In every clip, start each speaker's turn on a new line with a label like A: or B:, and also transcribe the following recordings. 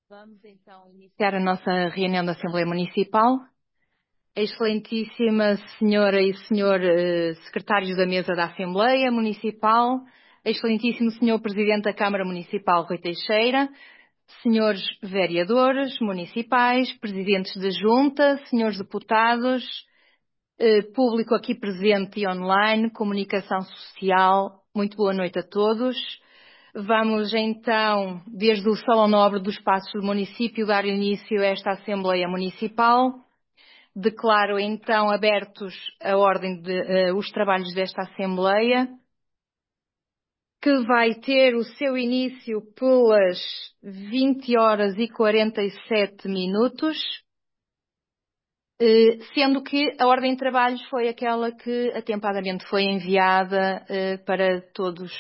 A: Vamos então iniciar a nossa reunião da Assembleia Municipal. Excelentíssima Senhora e Senhor Secretários da Mesa da Assembleia Municipal, Excelentíssimo Senhor Presidente da Câmara Municipal Rui Teixeira, Senhores Vereadores Municipais, Presidentes da Junta, Senhores Deputados, público aqui presente e online, comunicação social, muito boa noite a todos. Vamos então, desde o Salão Nobre dos Passos do município, dar início a esta Assembleia Municipal. Declaro então abertos os trabalhos desta Assembleia, que vai ter o seu início pelas 20h47, sendo que a ordem de trabalhos foi aquela que atempadamente foi enviada para todos.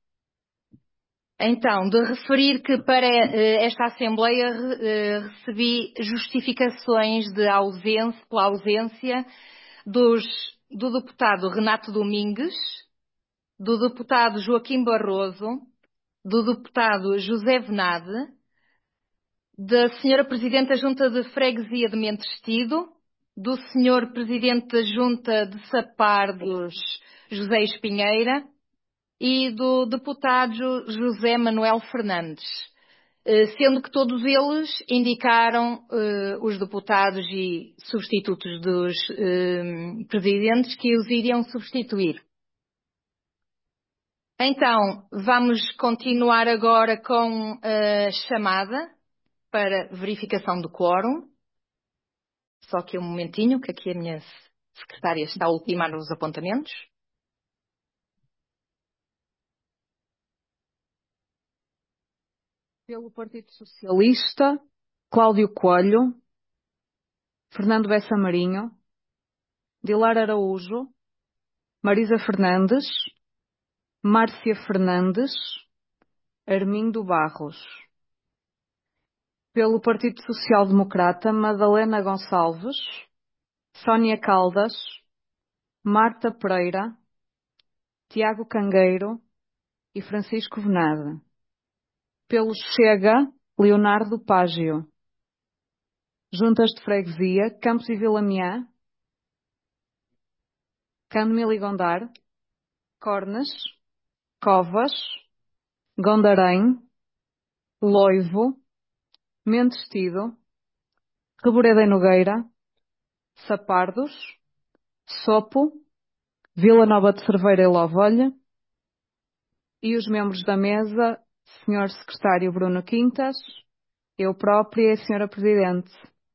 A: Então, de referir que para esta Assembleia recebi justificações pela ausência do deputado Renato Domingues, do deputado Joaquim Barroso, do deputado José Venade, da senhora Presidente da Junta de Freguesia de Mentestido, do senhor Presidente da Junta de Sapardos, José Espinheira, e do deputado José Manuel Fernandes, sendo que todos eles indicaram os deputados e substitutos dos presidentes que os iriam substituir. Então, vamos continuar agora com a chamada para verificação do quórum. Só que um momentinho, que aqui a minha secretária está a ultimar os apontamentos.
B: Pelo Partido Socialista, Cláudio Coelho, Fernando Bessa Marinho, Dilar Araújo, Marisa Fernandes, Márcia Fernandes, Armindo Barros. Pelo Partido Social Democrata, Madalena Gonçalves, Sónia Caldas, Marta Pereira, Tiago Cangueiro e Francisco Venade. Pelo Chega, Leonardo Págio. Juntas de Freguesia, Campos e Vilamiã, Cândido e Gondar, Cornes, Covas, Gondarém, Loivo, Mentestido, Reboreda e Nogueira, Sapardos, Sopo, Vila Nova de Cerveira e Lovolha, e os membros da mesa, Sr. Secretário Bruno Quintas, eu própria e a Sra. Presidente.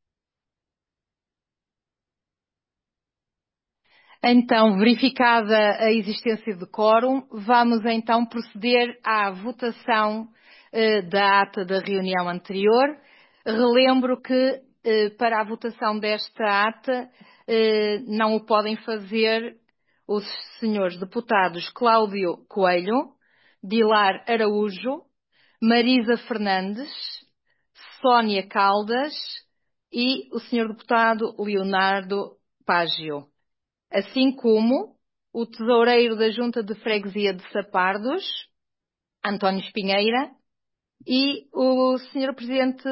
A: Então, verificada a existência de quórum, vamos então proceder à votação da ata da reunião anterior. Relembro que para a votação desta ata não o podem fazer os senhores deputados Cláudio Coelho, Dilar Araújo, Marisa Fernandes, Sónia Caldas e o senhor deputado Leonardo Págio, assim como o tesoureiro da Junta de Freguesia de Sapardos, António Espinheira, e o senhor presidente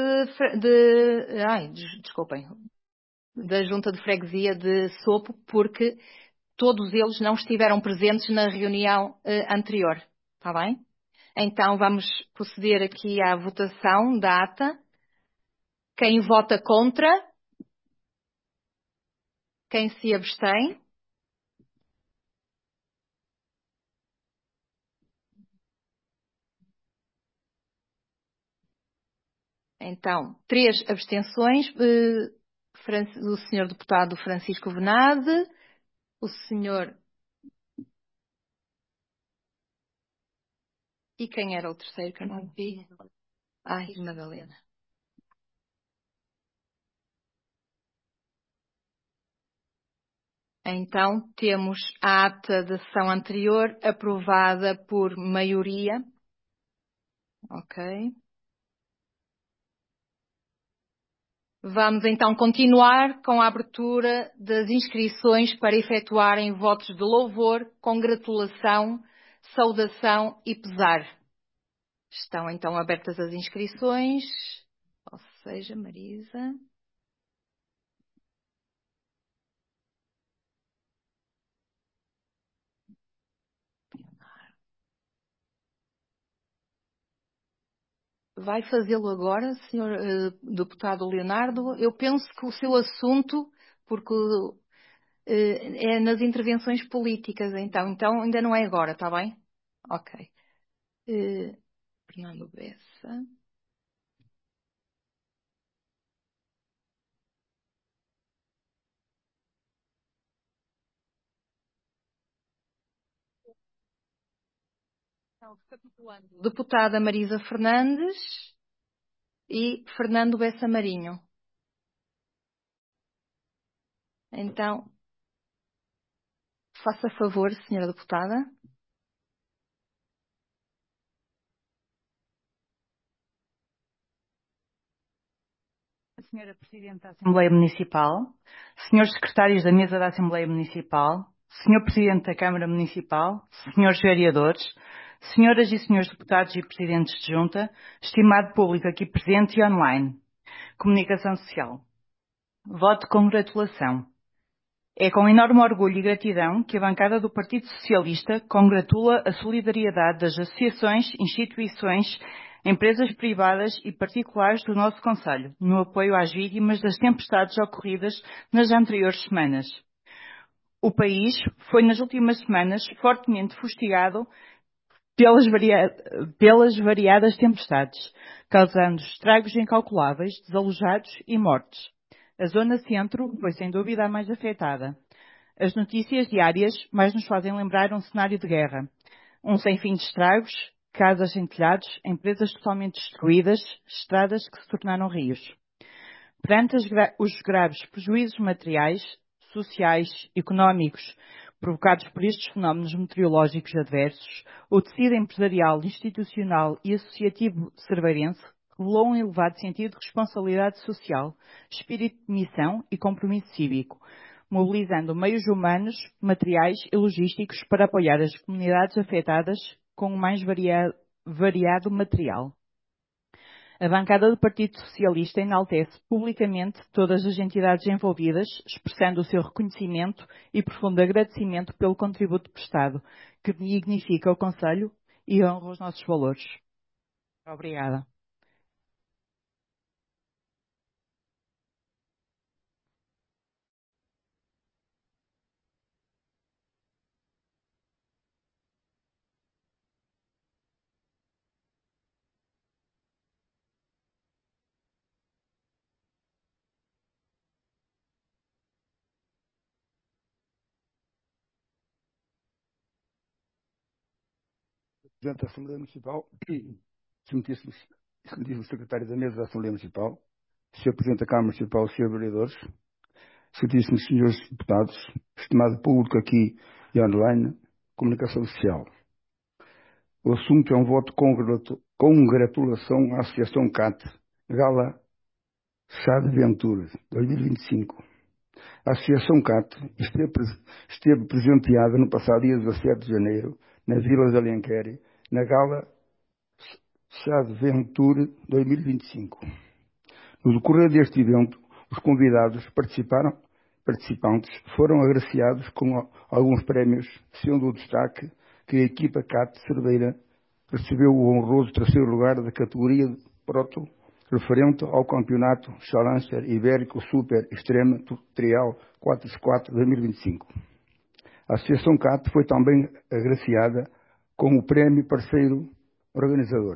A: da Junta de Freguesia de Sopo, porque todos eles não estiveram presentes na reunião anterior. Está bem? Então vamos proceder aqui à votação da ata. Quem vota contra? Quem se abstém? Então, 3 abstenções, o senhor deputado Francisco Venade, o senhor... E quem era o terceiro que eu não vi? Ai, Madalena. Então, temos a ata da sessão anterior aprovada por maioria. Ok. Vamos então continuar com a abertura das inscrições para efetuarem votos de louvor, congratulação, saudação e pesar. Estão então abertas as inscrições. seja Marisa. Vai fazê-lo agora, senhor deputado Leonardo. Eu penso que o seu assunto, porque é nas intervenções políticas, então ainda não é agora, está bem? Ok. Fernando Bessa. Deputada Marisa Fernandes e Fernando Bessa Marinho. Então, faça favor, senhora deputada.
C: Senhora Presidente da Assembleia Municipal, Senhores Secretários da Mesa da Assembleia Municipal, Senhor Presidente da Câmara Municipal, Senhores Vereadores, Senhoras e Senhores Deputados e Presidentes de Junta, estimado público aqui presente e online. Comunicação Social. Voto de congratulação. É com enorme orgulho e gratidão que a bancada do Partido Socialista congratula a solidariedade das associações, instituições, empresas privadas e particulares do nosso concelho, no apoio às vítimas das tempestades ocorridas nas anteriores semanas. O país foi nas últimas semanas fortemente fustigado pelas variadas tempestades, causando estragos incalculáveis, desalojados e mortes. A zona centro foi sem dúvida a mais afetada. As notícias diárias mais nos fazem lembrar um cenário de guerra. Um sem fim de estragos, casas sem telhados, empresas totalmente destruídas, estradas que se tornaram rios. Perante os graves prejuízos materiais, sociais, económicos, provocados por estes fenómenos meteorológicos adversos, o tecido empresarial, institucional e associativo cerveirense revelou um elevado sentido de responsabilidade social, espírito de missão e compromisso cívico, mobilizando meios humanos, materiais e logísticos para apoiar as comunidades afetadas com o mais variado material. A bancada do Partido Socialista enaltece publicamente todas as entidades envolvidas, expressando o seu reconhecimento e profundo agradecimento pelo contributo prestado, que dignifica o Conselho e honra os nossos valores. Obrigada.
D: Presidente da Assembleia Municipal, excelentíssimo Secretário da Mesa da Assembleia Municipal, Sr. Presidente da Câmara Municipal, Sr. Vereadores, excelentíssimos senhores deputados, estimado público aqui e online, comunicação social. O assunto é um voto de congratulação à Associação CAT, Gala Chá de Ventura, 2025. A Associação CAT esteve presenteada no passado dia 17 de janeiro, na Vila de Alenquer, na Gala Chá de Ventura 2025. No decorrer deste evento, os convidados participantes foram agraciados com alguns prémios, sendo o destaque que a equipa CAT Cerveira recebeu o honroso terceiro lugar da categoria de Proto, referente ao campeonato Challenger Ibérico Super Extreme Trial 4x4 2025. A Associação CAT foi também agraciada com o prémio Parceiro Organizador.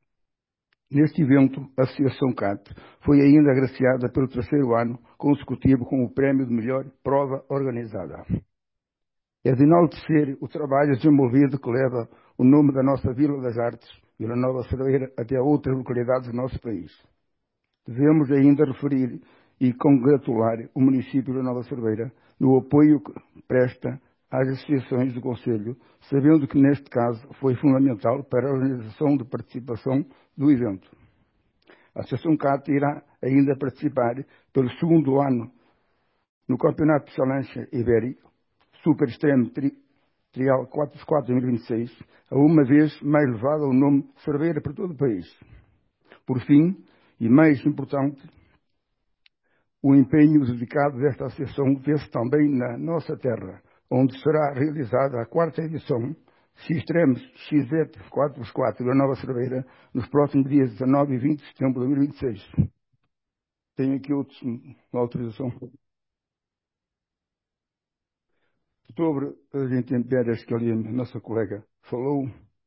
D: Neste evento, a Associação CAT foi ainda agraciada pelo terceiro ano consecutivo com o prémio de melhor prova organizada. É de enaltecer o trabalho desenvolvido que leva o nome da nossa Vila das Artes, Vila Nova Cerveira, até outras localidades do nosso país. Devemos ainda referir e congratular o município de Nova Cerveira no apoio que presta às associações do Conselho, sabendo que neste caso foi fundamental para a organização de participação do evento. A Associação CAT irá ainda participar pelo segundo ano no Campeonato Challenger Ibérico Super Extreme Trial 4x4 2026, a uma vez mais levado ao nome Cerveira por todo o país. Por fim, E mais importante, o empenho dedicado desta associação vê-se também na nossa terra, onde será realizada a 4ª edição X-Tremes XZ 4x4 da Nova Cerveira, nos próximos dias 19 e 20 de setembro de 2026. Tenho aqui uma autorização sobre as intempéries que ali a nossa colega falou.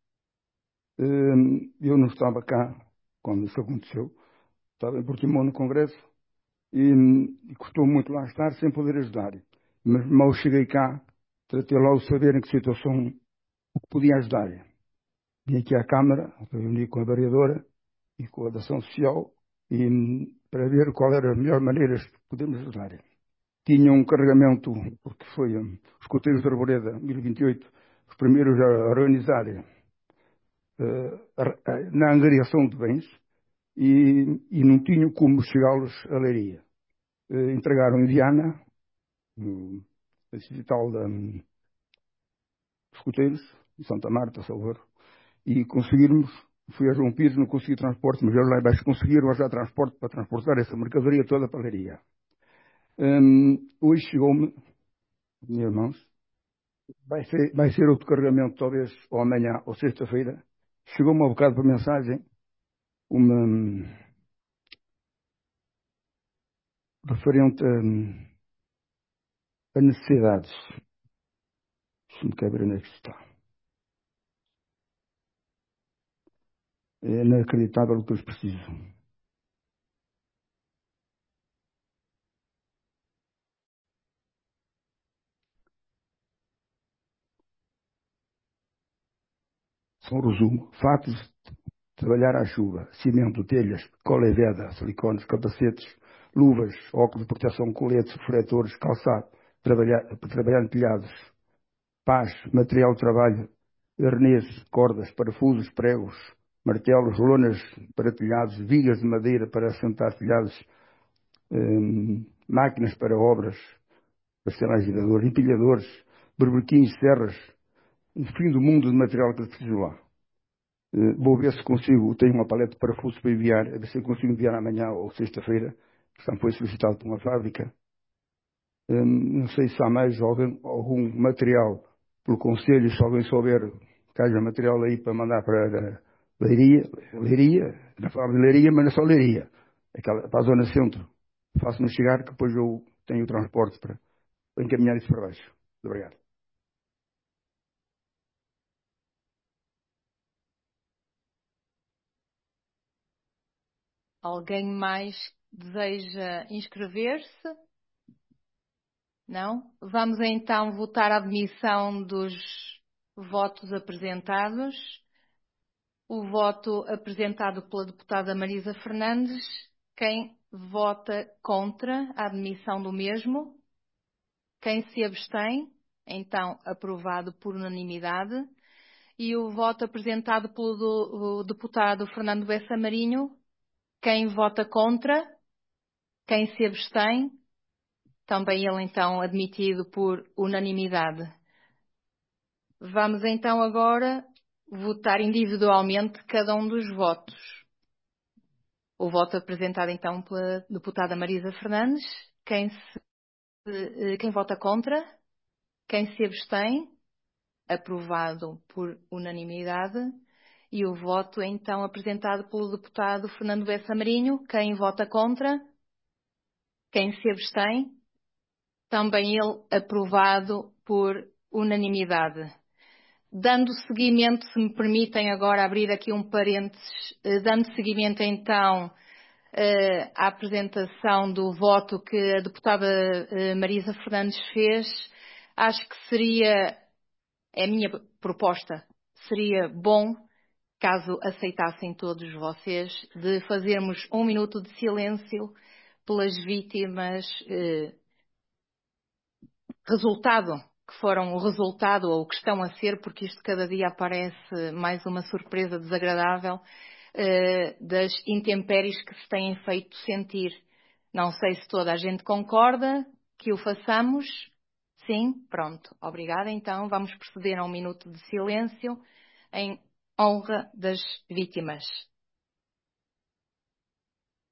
D: Eu não estava cá quando isso aconteceu, estava em Portimão no Congresso e custou muito lá estar sem poder ajudar. Mas mal cheguei cá, tratei lá o saber em que situação o que podia ajudar. Vim aqui à Câmara, reuni com a vereadora e com a da Ação Social para ver qual era a melhor maneira de podermos ajudar. Tinha um carregamento, porque foi os escoteiros de Arvoreda, 2028, os primeiros a organizar na angariação de bens e não tinham como chegá-los à Leiria. Entregaram em Viana, no digital dos escoteiros, em Santa Marta, Salvador, e conseguirmos, fui a João Pires, não consegui transporte, mas eles lá embaixo conseguiram já transporte para transportar essa mercadoria toda para a Leiria. Hoje chegou-me, meus irmãos, vai ser outro carregamento, talvez, ou amanhã, ou sexta-feira. Chegou-me um bocado por mensagem, uma referente a necessidades. Deixa-me cá ver onde é que está. É inacreditável o que eles precisam. Só um resumo. Fatos de trabalhar à chuva, cimento, telhas, cola e veda, silicones, capacetes, luvas, óculos de proteção, coletes, refletores, calçado, trabalhar em telhados, pás, material de trabalho, arnês, cordas, parafusos, pregos, martelos, lonas para telhados, vigas de madeira para assentar telhados, máquinas para obras, pastelais giradores, empilhadores, berbequins, serras, um fim do mundo de material que preciso lá. Vou ver se consigo, tenho uma paleta de parafusos para enviar, a ver se eu consigo enviar amanhã ou sexta-feira, que foi solicitado por uma fábrica. Não sei se há mais algum material pelo Conselho, se alguém souber que haja material aí para mandar para a Leiria, na fábrica de Leiria, mas não é só Leiria, para a zona centro. Faço-me chegar que depois eu tenho o transporte para encaminhar isso para baixo. Muito obrigado.
A: Alguém mais deseja inscrever-se? Não? Vamos então votar a admissão dos votos apresentados. O voto apresentado pela deputada Marisa Fernandes. Quem vota contra a admissão do mesmo? Quem se abstém? Então, aprovado por unanimidade. E o voto apresentado pelo deputado Fernando Bessa Marinho. Quem vota contra? Quem se abstém? Também ele, então, admitido por unanimidade. Vamos, então, agora votar individualmente cada um dos votos. O voto apresentado, então, pela deputada Marisa Fernandes. Quem vota contra? Quem se abstém? Aprovado por unanimidade. E o voto, então, apresentado pelo deputado Fernando Bessa Marinho. Quem vota contra? Quem se abstém? Também ele aprovado por unanimidade. Dando seguimento, se me permitem agora abrir aqui um parênteses, dando seguimento então à apresentação do voto que a deputada Marisa Fernandes fez, acho que seria, é a minha proposta, seria bom, caso aceitassem todos vocês, de fazermos um minuto de silêncio pelas vítimas que foram o resultado ou que estão a ser, porque isto cada dia aparece mais uma surpresa desagradável, das intempéries que se têm feito sentir. Não sei se toda a gente concorda que o façamos. Sim? Pronto. Obrigada. Então vamos proceder a um minuto de silêncio em honra das vítimas.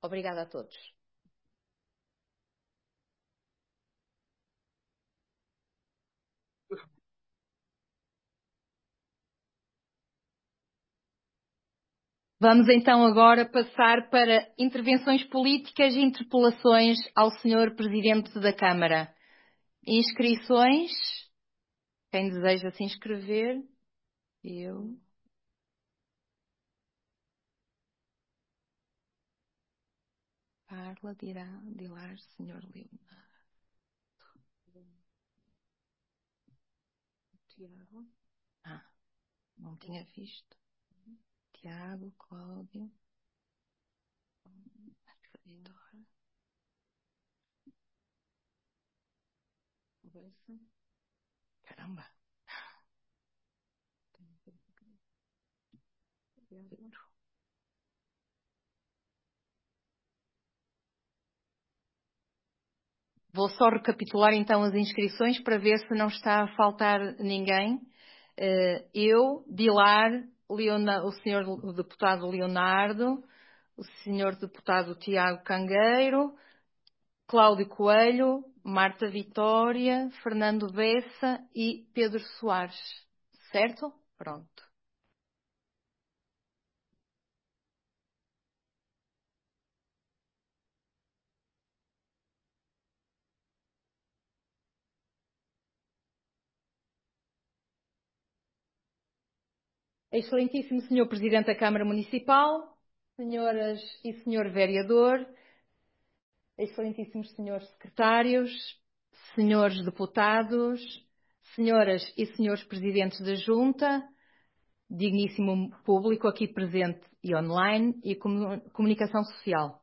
A: Obrigada a todos. Vamos então agora passar para intervenções políticas e interpelações ao Sr. Presidente da Câmara. Inscrições. Quem deseja se inscrever? Eu. Carla Dilar, Sr. Leonardo. Tiago. Não tinha visto. Tiago, Cláudio. Vitor. Caramba. Vou só recapitular então as inscrições para ver se não está a faltar ninguém. Eu, Dilar, o senhor deputado Leonardo, o senhor deputado Tiago Cangueiro, Cláudio Coelho, Marta Vitória, Fernando Bessa e Pedro Soares. Certo? Pronto. Excelentíssimo Senhor Presidente da Câmara Municipal, senhoras e senhor vereador, excelentíssimos senhores secretários, senhores deputados, senhoras e senhores presidentes da Junta, digníssimo público aqui presente e online e comunicação social.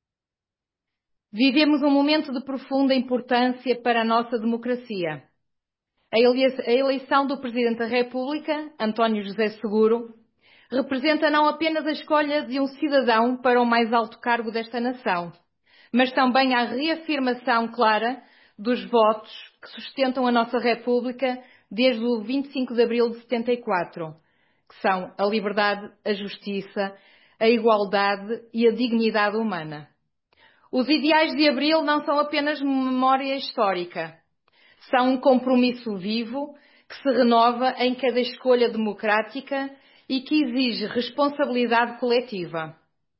A: Vivemos um momento de profunda importância para a nossa democracia. A eleição do Presidente da República, António José Seguro, representa não apenas a escolha de um cidadão para o mais alto cargo desta nação, mas também a reafirmação clara dos votos que sustentam a nossa República desde o 25 de abril de 74, que são a liberdade, a justiça, a igualdade e a dignidade humana. Os ideais de abril não são apenas memória histórica, são um compromisso vivo que se renova em cada escolha democrática e que exige responsabilidade coletiva.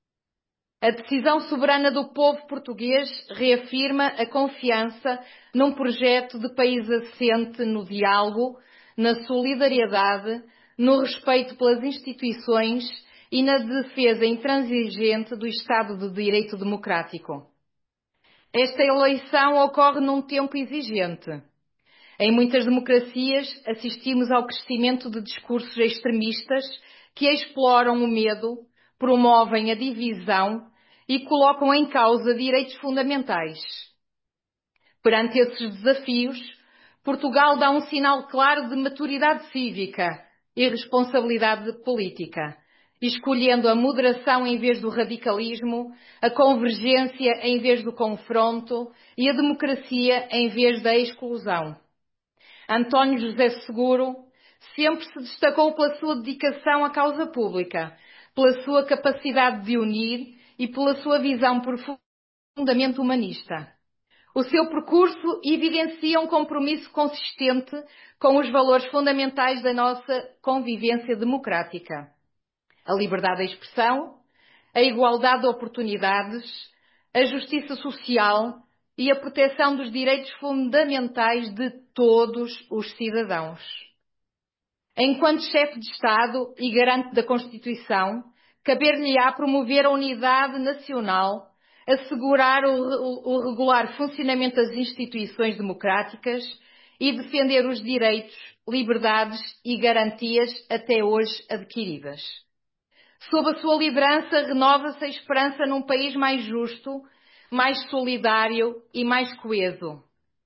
A: A decisão soberana do povo português reafirma a confiança num projeto de país assente no diálogo, na solidariedade, no respeito pelas instituições e na defesa intransigente do Estado de Direito democrático. Esta eleição ocorre num tempo exigente. Em muitas democracias, assistimos ao crescimento de discursos extremistas que exploram o medo, promovem a divisão e colocam em causa direitos fundamentais. Perante esses desafios, Portugal dá um sinal claro de maturidade cívica e responsabilidade política, escolhendo a moderação em vez do radicalismo, a convergência em vez do confronto e a democracia em vez da exclusão. António José Seguro sempre se destacou pela sua dedicação à causa pública, pela sua capacidade de unir e pela sua visão profundamente humanista. O seu percurso evidencia um compromisso consistente com os valores fundamentais da nossa convivência democrática. A liberdade de expressão, a igualdade de oportunidades, a justiça social e a proteção dos direitos fundamentais de todos os cidadãos. Enquanto chefe de Estado e garante da Constituição, caber-lhe-á promover a unidade nacional, assegurar o regular funcionamento das instituições democráticas e defender os direitos, liberdades e garantias até hoje adquiridas. Sob a sua liderança, renova-se a esperança num país mais justo, mais solidário e mais coeso.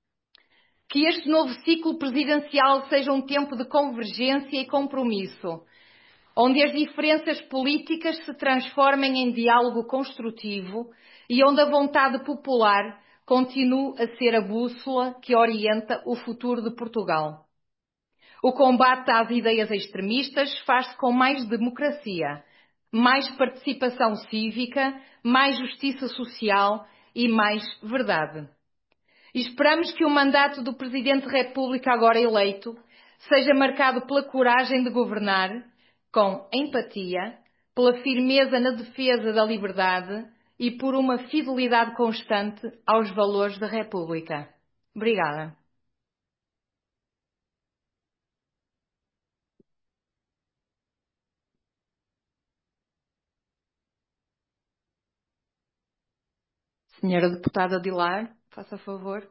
A: Que este novo ciclo presidencial seja um tempo de convergência e compromisso, onde as diferenças políticas se transformem em diálogo construtivo e onde a vontade popular continue a ser a bússola que orienta o futuro de Portugal. O combate às ideias extremistas faz-se com mais democracia, mais participação cívica, mais justiça social e mais verdade. E esperamos que o mandato do Presidente da República agora eleito seja marcado pela coragem de governar, com empatia, pela firmeza na defesa da liberdade e por uma fidelidade constante aos valores da República. Obrigada. Senhora Deputada Dilar, faça favor.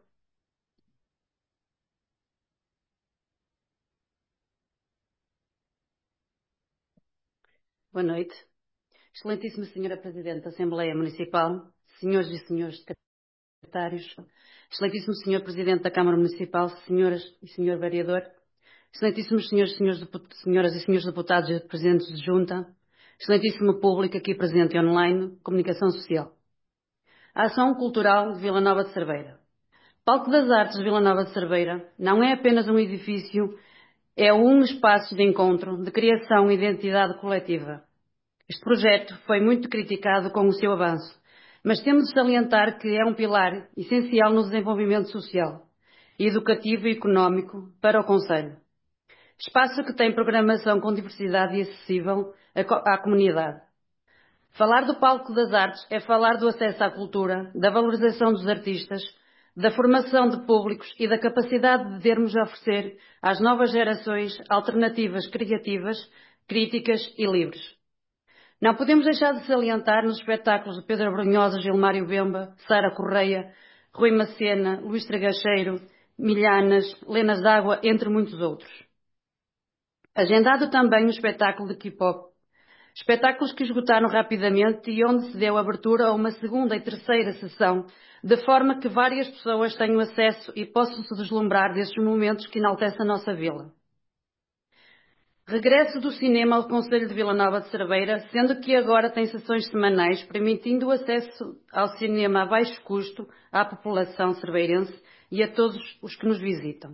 E: Boa noite. Excelentíssima Senhora Presidente da Assembleia Municipal, senhores e senhores secretários, excelentíssimo Senhor Presidente da Câmara Municipal, senhoras e senhor vereador, excelentíssimos senhoras e senhores deputados e presidentes de junta, excelentíssimo público aqui presente online, comunicação social. A Ação Cultural de Vila Nova de Cerveira. Palco das Artes de Vila Nova de Cerveira não é apenas um edifício, é um espaço de encontro, de criação e identidade coletiva. Este projeto foi muito criticado com o seu avanço, mas temos de salientar que é um pilar essencial no desenvolvimento social, educativo e económico para o concelho. Espaço que tem programação com diversidade e acessível à comunidade. Falar do Palco das Artes é falar do acesso à cultura, da valorização dos artistas, da formação de públicos e da capacidade de podermos oferecer às novas gerações alternativas criativas, críticas e livres. Não podemos deixar de salientar nos espetáculos de Pedro Brunhosa, Gilmário Bemba, Sara Correia, Rui Macena, Luís Tragacheiro, Milhanas, Lenas d'Água, entre muitos outros. Agendado também um espetáculo de K-pop. Espetáculos que esgotaram rapidamente e onde se deu abertura a uma segunda e terceira sessão, de forma que várias pessoas tenham acesso e possam se deslumbrar destes momentos que enaltecem a nossa vila. Regresso do cinema ao Concelho de Vila Nova de Cerveira, sendo que agora tem sessões semanais, permitindo o acesso ao cinema a baixo custo à população cerveirense e a todos os que nos visitam.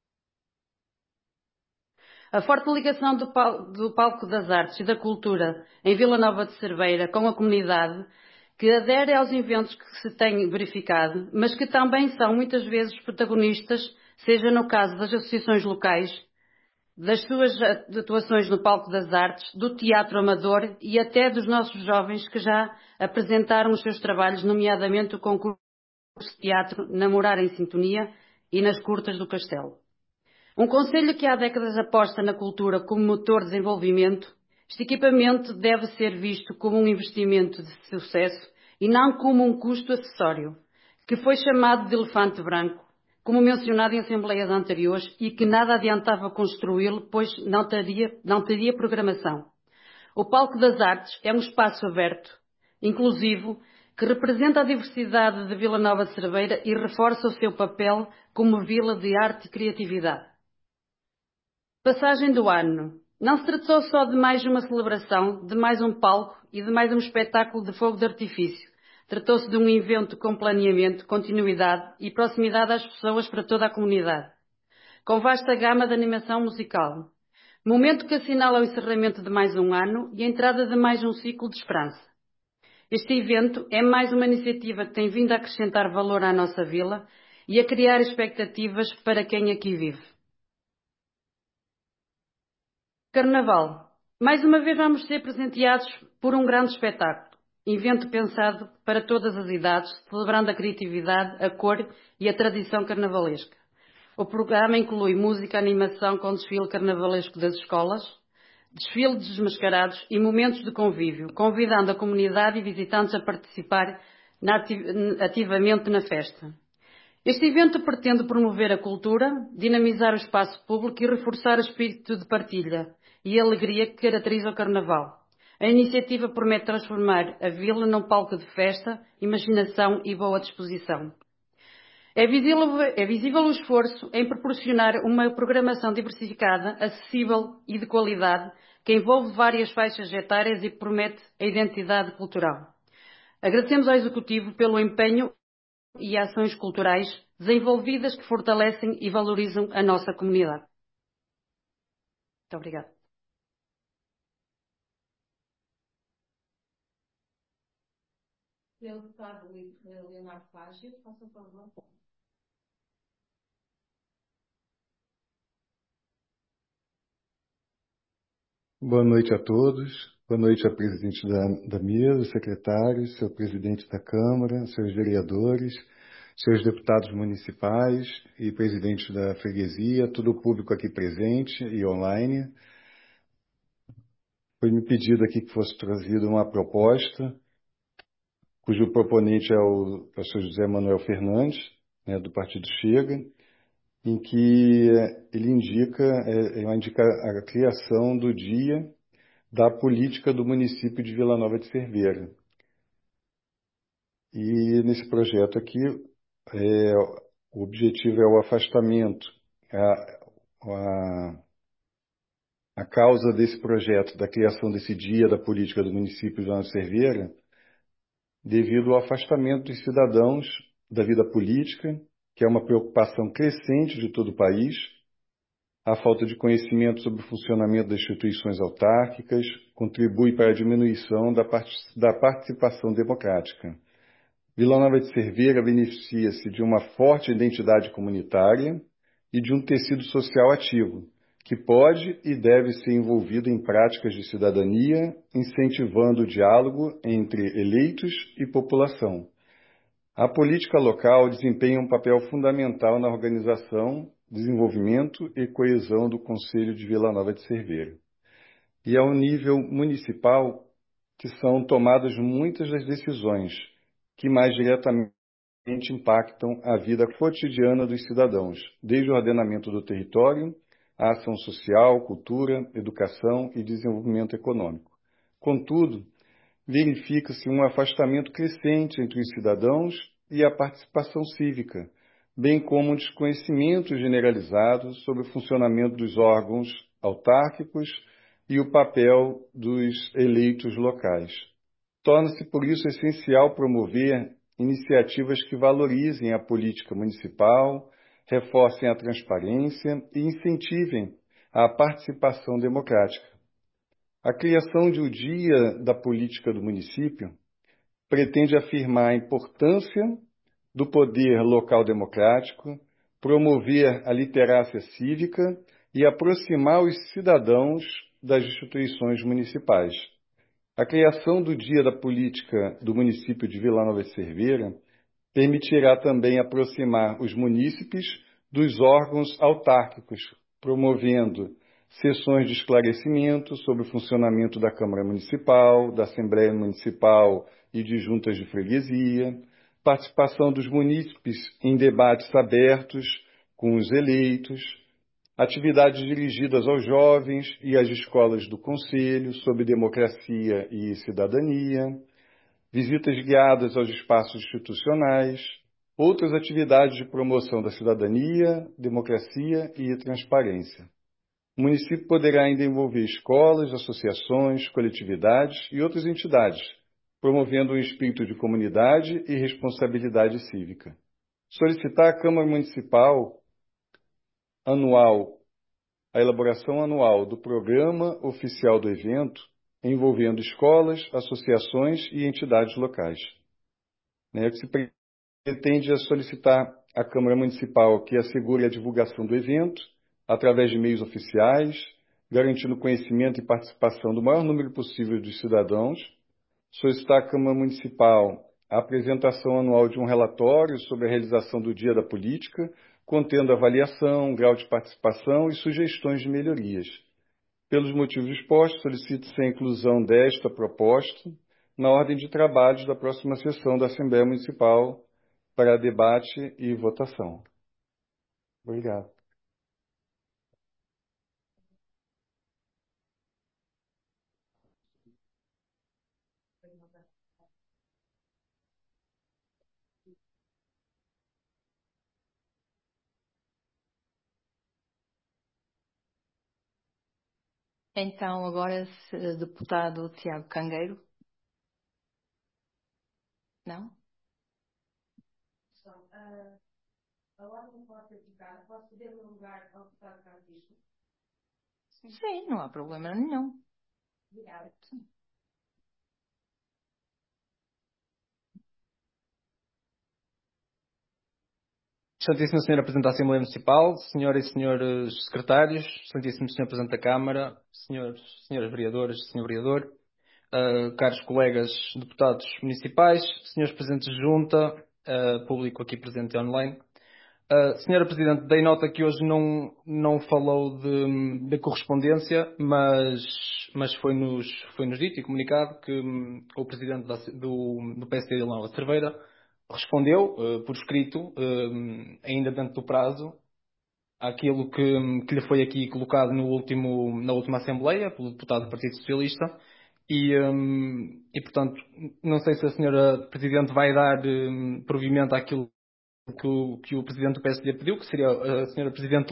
E: A forte ligação do Palco das Artes e da Cultura em Vila Nova de Cerveira com a comunidade, que adere aos eventos que se têm verificado, mas que também são muitas vezes protagonistas, seja no caso das associações locais, das suas atuações no Palco das Artes, do teatro amador e até dos nossos jovens que já apresentaram os seus trabalhos, nomeadamente o concurso de teatro Namorar em Sintonia e nas Curtas do Castelo. Um concelho que há décadas aposta na cultura como motor de desenvolvimento, este equipamento deve ser visto como um investimento de sucesso e não como um custo acessório, que foi chamado de elefante branco, como mencionado em assembleias anteriores, e que nada adiantava construí-lo, pois não teria programação. O Palco das Artes é um espaço aberto, inclusivo, que representa a diversidade de Vila Nova de Cerveira e reforça o seu papel como vila de arte e criatividade. Passagem do ano. Não se tratou só de mais uma celebração, de mais um palco e de mais um espetáculo de fogo de artifício. Tratou-se de um evento com planeamento, continuidade e proximidade às pessoas para toda a comunidade, com vasta gama de animação musical. Momento que assinala o encerramento de mais um ano e a entrada de mais um ciclo de esperança. Este evento é mais uma iniciativa que tem vindo a acrescentar valor à nossa vila e a criar expectativas para quem aqui vive. Carnaval. Mais uma vez vamos ser presenteados por um grande espetáculo. Evento pensado para todas as idades, celebrando a criatividade, a cor e a tradição carnavalesca. O programa inclui música, animação com desfile carnavalesco das escolas, desfile de desmascarados e momentos de convívio, convidando a comunidade e visitantes a participar ativamente na festa. Este evento pretende promover a cultura, dinamizar o espaço público e reforçar o espírito de partilha e alegria que caracteriza o Carnaval. A iniciativa promete transformar a vila num palco de festa, imaginação e boa disposição. É visível o esforço em proporcionar uma programação diversificada, acessível e de qualidade, que envolve várias faixas etárias e promete a identidade cultural. Agradecemos ao Executivo pelo empenho e ações culturais desenvolvidas que fortalecem e valorizam a nossa comunidade. Muito obrigada.
A: Senhor Deputado Leonardo Fágio, faça favor.
F: Boa noite a todos. Boa noite a presidente da mesa, secretários, seu presidente da Câmara, seus vereadores, seus deputados municipais e presidente da freguesia, todo o público aqui presente e online. Foi me pedido aqui que fosse trazida uma proposta, cujo proponente é o senhor José Manuel Fernandes, né, do Partido Chega, em que ele indica a criação do Dia da Política do município de Vila Nova de Cerveira. E nesse projeto aqui, o objetivo é o afastamento. A causa desse projeto, da criação desse Dia da Política do município de Vila Nova de Cerveira, devido ao afastamento dos cidadãos da vida política, que é uma preocupação crescente de todo o país, a falta de conhecimento sobre o funcionamento das instituições autárquicas contribui para a diminuição da participação democrática. Vila Nova de Cerveira beneficia-se de uma forte identidade comunitária e de um tecido social ativo, que pode e deve ser envolvido em práticas de cidadania, incentivando o diálogo entre eleitos e população. A política local desempenha um papel fundamental na organização, desenvolvimento e coesão do Conselho de Vila Nova de Cerveira. E ao nível municipal que são tomadas muitas das decisões que mais diretamente impactam a vida cotidiana dos cidadãos, desde o ordenamento do território, a ação social, cultura, educação e desenvolvimento econômico. Contudo, verifica-se um afastamento crescente entre os cidadãos e a participação cívica, bem como um desconhecimento generalizado sobre o funcionamento dos órgãos autárquicos e o papel dos eleitos locais. Torna-se, por isso, essencial promover iniciativas que valorizem a política municipal, reforcem a transparência e incentivem a participação democrática. A criação de um Dia da Política do município pretende afirmar a importância do poder local democrático, promover a literácia cívica e aproximar os cidadãos das instituições municipais. A criação do Dia da Política do município de Vila Nova de Cerveira permitirá também aproximar os munícipes dos órgãos autárquicos, promovendo sessões de esclarecimento sobre o funcionamento da Câmara Municipal, da Assembleia Municipal e de juntas de freguesia, participação dos munícipes em debates abertos com os eleitos, atividades dirigidas aos jovens e às escolas do Conselho sobre democracia e cidadania, visitas guiadas aos espaços institucionais, outras atividades de promoção da cidadania, democracia e transparência. O município poderá ainda envolver escolas, associações, coletividades e outras entidades, promovendo um espírito de comunidade e responsabilidade cívica. Solicitar à Câmara Municipal a elaboração anual do programa oficial do evento, envolvendo escolas, associações e entidades locais. O que se pretende é solicitar à Câmara Municipal que assegure a divulgação do evento através de meios oficiais, garantindo conhecimento e participação do maior número possível de cidadãos, solicitar à Câmara Municipal a apresentação anual de um relatório sobre a realização do Dia da Política, contendo avaliação, grau de participação e sugestões de melhorias. Pelos motivos expostos, solicito-se a inclusão desta proposta na ordem de trabalhos da próxima sessão da Assembleia Municipal para debate e votação. Obrigado.
A: Então, agora, deputado Tiago Cangueiro. Não? A ordem pode ser trocada. Posso ceder o lugar ao deputado Francisco? Sim, não há problema nenhum. Obrigada.
G: Excelentíssima Senhora Presidente da Assembleia Municipal, Senhora e Senhores Secretários, Excelentíssimo Senhor Presidente da Câmara, Senhoras Vereadoras, Senhor Vereador, caros colegas deputados municipais, Senhores Presidentes de Junta, público aqui presente online. Senhora Presidente, dei nota que hoje não falou de correspondência, mas foi-nos dito e comunicado que o Presidente do PSD, Ilão Cerveira, respondeu por escrito, ainda dentro do prazo, àquilo que lhe foi aqui colocado na última Assembleia, pelo deputado do Partido Socialista, e portanto, não sei se a Senhora Presidente vai dar provimento àquilo que o Presidente do PSD pediu, que seria a Senhora Presidente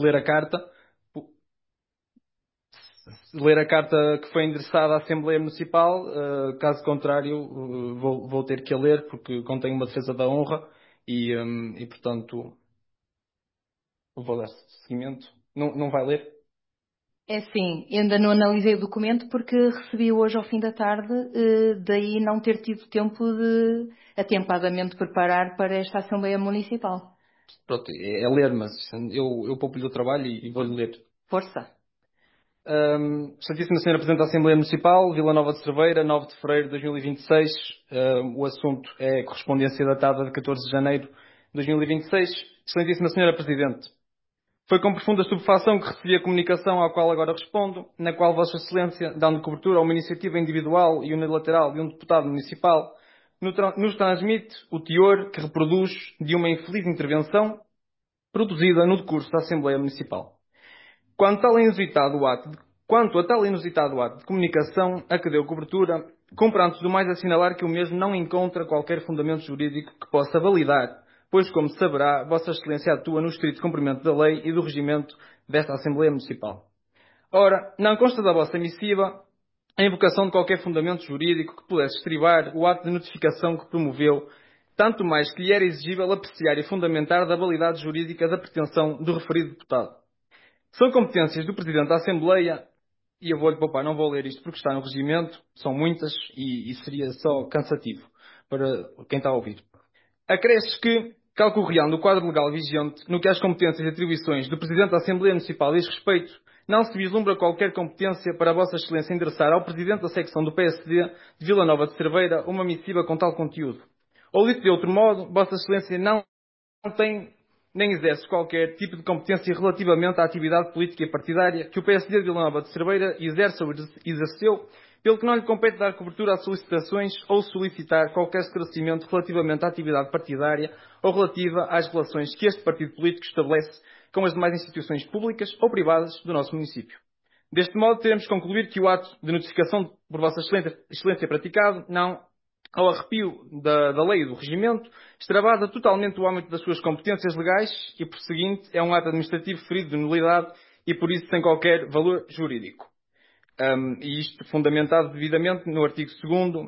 G: ler a carta que foi endereçada à Assembleia Municipal. Caso contrário, vou ter que a ler, porque contém uma defesa da honra e portanto, vou dar seguimento. Não vai ler?
A: É sim, ainda não analisei o documento porque recebi hoje ao fim da tarde, daí não ter tido tempo de atempadamente preparar para esta Assembleia Municipal.
G: Pronto, é ler, mas eu poupo-lhe o trabalho e vou-lhe ler.
A: Força.
G: Excelentíssima Senhora Presidente da Assembleia Municipal, Vila Nova de Cerveira, 9 de fevereiro de 2026. O assunto é correspondência datada de 14 de janeiro de 2026. Excelentíssima Senhora Presidente, foi com profunda estupefação que recebi a comunicação à qual agora respondo, na qual Vossa Excelência, dando cobertura a uma iniciativa individual e unilateral de um deputado municipal, nos transmite o teor que reproduz de uma infeliz intervenção produzida no decurso da Assembleia Municipal. Quanto a tal inusitado ato de comunicação a que deu cobertura, cumpre antes do mais assinalar que o mesmo não encontra qualquer fundamento jurídico que possa validar, pois, como saberá, Vossa Excelência atua no estrito cumprimento da lei e do regimento desta Assembleia Municipal. Ora, não consta da vossa missiva a invocação de qualquer fundamento jurídico que pudesse estribar o ato de notificação que promoveu, tanto mais que lhe era exigível apreciar e fundamentar da validade jurídica da pretensão do referido deputado. São competências do Presidente da Assembleia, e eu vou-lhe poupar, não vou ler isto porque está no regimento, são muitas e seria só cansativo para quem está a ouvir. Acresce que, calcorreando o quadro legal vigente, no que às competências e atribuições do Presidente da Assembleia Municipal diz respeito, não se vislumbra qualquer competência para a Vossa Excelência endereçar ao Presidente da secção do PSD de Vila Nova de Cerveira uma missiva com tal conteúdo. Ou dito de outro modo, Vossa Excelência não tem nem exerce qualquer tipo de competência relativamente à atividade política e partidária que o PSD de Vila Nova de Cerveira exerce ou exerceu, pelo que não lhe compete dar cobertura a solicitações ou solicitar qualquer esclarecimento relativamente à atividade partidária ou relativa às relações que este partido político estabelece com as demais instituições públicas ou privadas do nosso município. Deste modo, teremos concluído que o ato de notificação por Vossa Excelência praticado não, ao arrepio da lei e do regimento, extravasa totalmente o âmbito das suas competências legais e, por seguinte, é um ato administrativo ferido de nulidade e, por isso, sem qualquer valor jurídico. E isto fundamentado devidamente no artigo 2º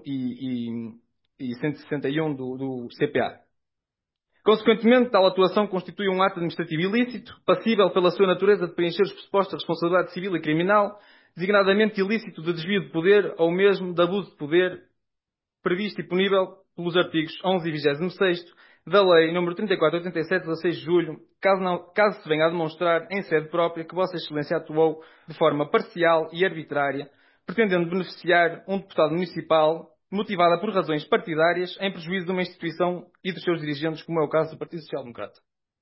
G: e 161 do CPA. Consequentemente, tal atuação constitui um ato administrativo ilícito, passível pela sua natureza de preencher os pressupostos de responsabilidade civil e criminal, designadamente ilícito de desvio de poder ou mesmo de abuso de poder, previsto e punível pelos artigos 11 e 26 da Lei nº 3487, de 16 de julho, caso se venha a demonstrar em sede própria que Vossa Excelência atuou de forma parcial e arbitrária, pretendendo beneficiar um deputado municipal motivada por razões partidárias em prejuízo de uma instituição e dos seus dirigentes, como é o caso do Partido Social Democrata.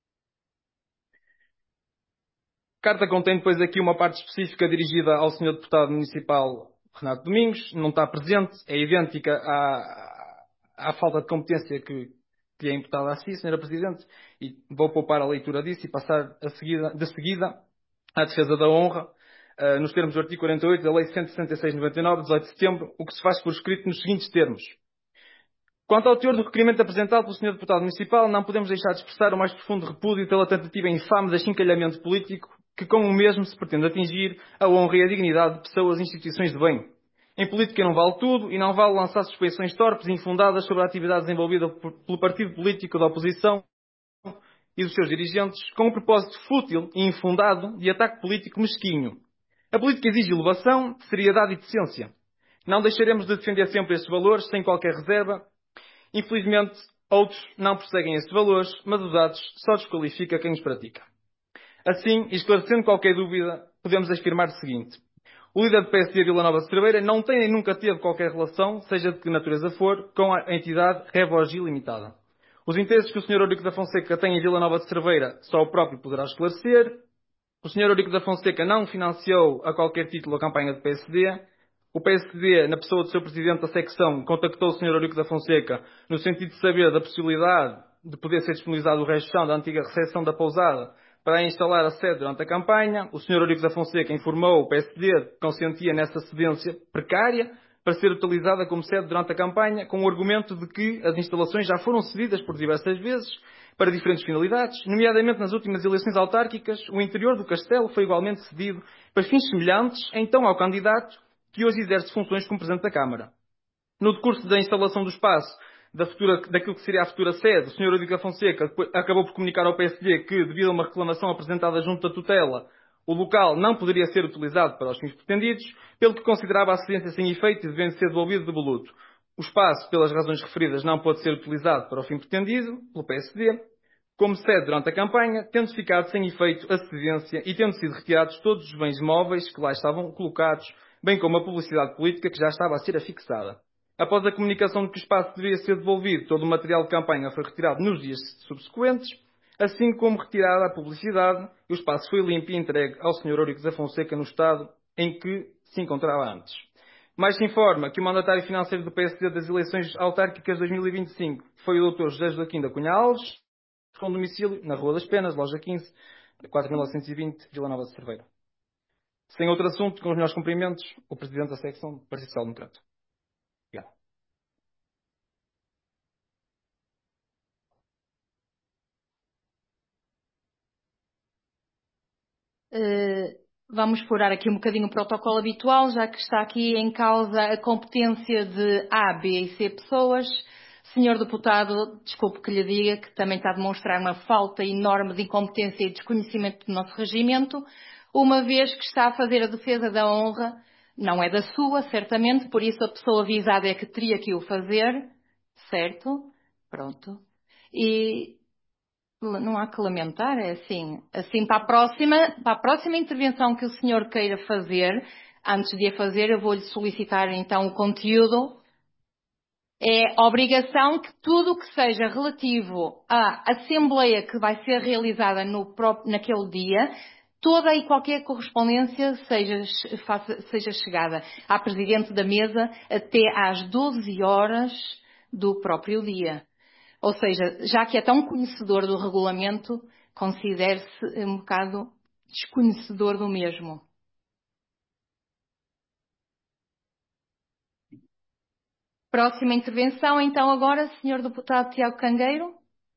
G: A carta contém depois aqui uma parte específica dirigida ao Sr. Deputado Municipal Renato Domingos, não está presente, é idêntica à falta de competência que é imputada a si, Sra. Presidente, e vou poupar a leitura disso e passar de seguida à defesa da honra, nos termos do artigo 48 da Lei 166/99, 18 de setembro, o que se faz por escrito nos seguintes termos. Quanto ao teor do requerimento apresentado pelo Sr. Deputado Municipal, não podemos deixar de expressar o mais profundo repúdio pela tentativa infame de achincalhamento político que com o mesmo se pretende atingir a honra e a dignidade de pessoas e instituições de bem. Em política não vale tudo e não vale lançar suspeições torpes e infundadas sobre a atividade desenvolvida pelo partido político da oposição e dos seus dirigentes com um propósito fútil e infundado de ataque político mesquinho. A política exige elevação, seriedade e decência. Não deixaremos de defender sempre estes valores sem qualquer reserva. Infelizmente, Outros não perseguem estes valores, mas os atos só desqualificam quem os pratica. Assim, esclarecendo qualquer dúvida, podemos afirmar o seguinte. O líder do PSD Vila Nova de Cerveira não tem nem nunca teve qualquer relação, seja de que natureza for, com a entidade Revogi Limitada. Os interesses que o Sr. Eurico da Fonseca tem em Vila Nova de Cerveira só o próprio poderá esclarecer. O Sr. Eurico da Fonseca não financiou a qualquer título a campanha do PSD. O PSD, na pessoa do seu presidente da secção, contactou o Sr. Eurico da Fonseca no sentido de saber da possibilidade de poder ser disponibilizado o resto da antiga recepção da pousada para instalar a sede durante a campanha. O Sr. Eurico da Fonseca informou o PSD que consentia nessa cedência precária para ser utilizada como sede durante a campanha, com o argumento de que as instalações já foram cedidas por diversas vezes para diferentes finalidades, nomeadamente nas últimas eleições autárquicas, o interior do castelo foi igualmente cedido para fins semelhantes, então ao candidato que hoje exerce funções como Presidente da Câmara. No decurso da instalação do espaço daquilo que seria a futura sede, o Sr. Eurico da Fonseca acabou por comunicar ao PSD que, devido a uma reclamação apresentada junto da tutela, o local não poderia ser utilizado para os fins pretendidos, pelo que considerava a cedência sem efeito e devendo ser devolvido de voluto. O espaço, pelas razões referidas, não pode ser utilizado para o fim pretendido, pelo PSD, como sede durante a campanha, tendo ficado sem efeito a cedência e tendo sido retirados todos os bens móveis que lá estavam colocados, bem como a publicidade política que já estava a ser afixada. Após a comunicação de que o espaço deveria ser devolvido, todo o material de campanha foi retirado nos dias subsequentes, assim como retirada a publicidade, e o espaço foi limpo e entregue ao Sr. Eurico da Fonseca no estado em que se encontrava antes. Mais se informa que o mandatário financeiro do PSD das eleições autárquicas de 2025 foi o Dr. José Joaquim da Cunha Alves, com domicílio na Rua das Penas, loja 15, 4920, Vila Nova de Cerveira. Sem outro assunto, com os melhores cumprimentos, o Presidente da secção do Partido Social Democrata. Obrigado.
A: Vamos explorar aqui um bocadinho o protocolo habitual, já que está aqui em causa a competência de A, B e C pessoas. Senhor deputado, desculpe que lhe diga que também está a demonstrar uma falta enorme de incompetência e desconhecimento do nosso regimento, uma vez que está a fazer a defesa da honra, não é da sua, certamente, por isso a pessoa avisada é que teria que o fazer, certo? Pronto. E não há que lamentar, é assim. Assim, para a próxima intervenção que o senhor queira fazer, antes de a fazer, eu vou-lhe solicitar então o conteúdo. É obrigação que tudo o que seja relativo à assembleia que vai ser realizada naquele dia, toda e qualquer correspondência seja chegada à Presidente da Mesa até às 12 horas do próprio dia. Ou seja, já que é tão conhecedor do regulamento, considere-se um bocado desconhecedor do mesmo. Próxima intervenção, então agora, Sr. Deputado Tiago Cangueiro.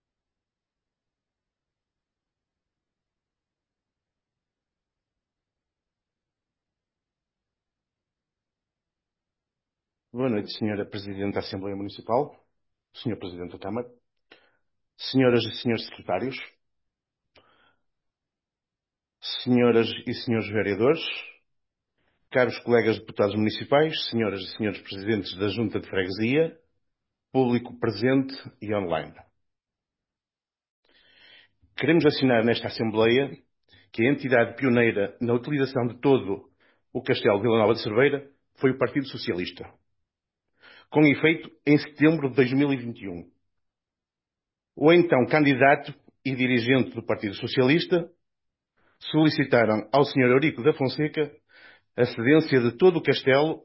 H: Boa noite, Sra. Presidente da Assembleia Municipal, Sr. Presidente da Câmara, Senhoras e Senhores Secretários, Senhoras e Senhores Vereadores, caros colegas deputados municipais, Senhoras e Senhores Presidentes da Junta de Freguesia, público presente e online. Queremos assinar nesta Assembleia que a entidade pioneira na utilização de todo o Castelo de Vila Nova de Cerveira foi o Partido Socialista, com efeito em setembro de 2021. O então candidato e dirigente do Partido Socialista solicitaram ao Sr. Eurico da Fonseca a cedência de todo o castelo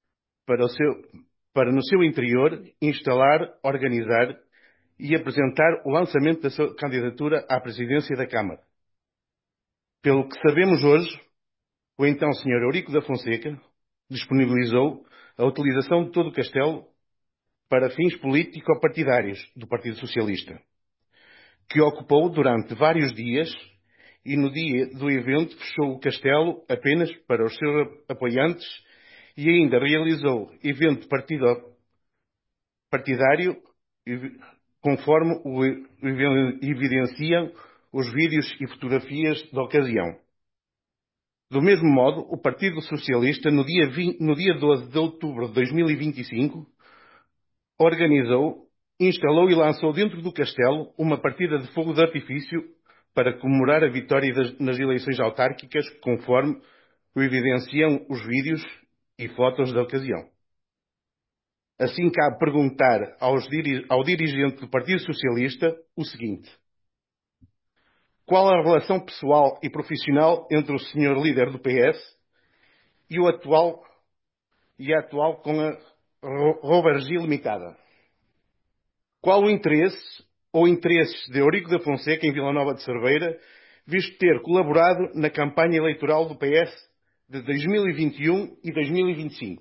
H: para no seu interior instalar, organizar e apresentar o lançamento da sua candidatura à presidência da Câmara. Pelo que sabemos hoje, o então Sr. Eurico da Fonseca disponibilizou a utilização de todo o castelo para fins político-partidários do Partido Socialista, que ocupou durante vários dias e no dia do evento fechou o castelo apenas para os seus apoiantes e ainda realizou evento partidário conforme o evidenciam os vídeos e fotografias da ocasião. Do mesmo modo, o Partido Socialista, no dia 12 de outubro de 2025, organizou instalou e lançou dentro do castelo uma partida de fogo de artifício para comemorar a vitória nas eleições autárquicas, conforme o evidenciam os vídeos e fotos da ocasião. Assim cabe perguntar ao dirigente do Partido Socialista o seguinte: qual a relação pessoal e profissional entre o senhor líder do PS e a atual com a Robergia Limitada? Qual o interesse ou interesses de Eurico da Fonseca em Vila Nova de Cerveira, visto ter colaborado na campanha eleitoral do PS de 2021 e 2025?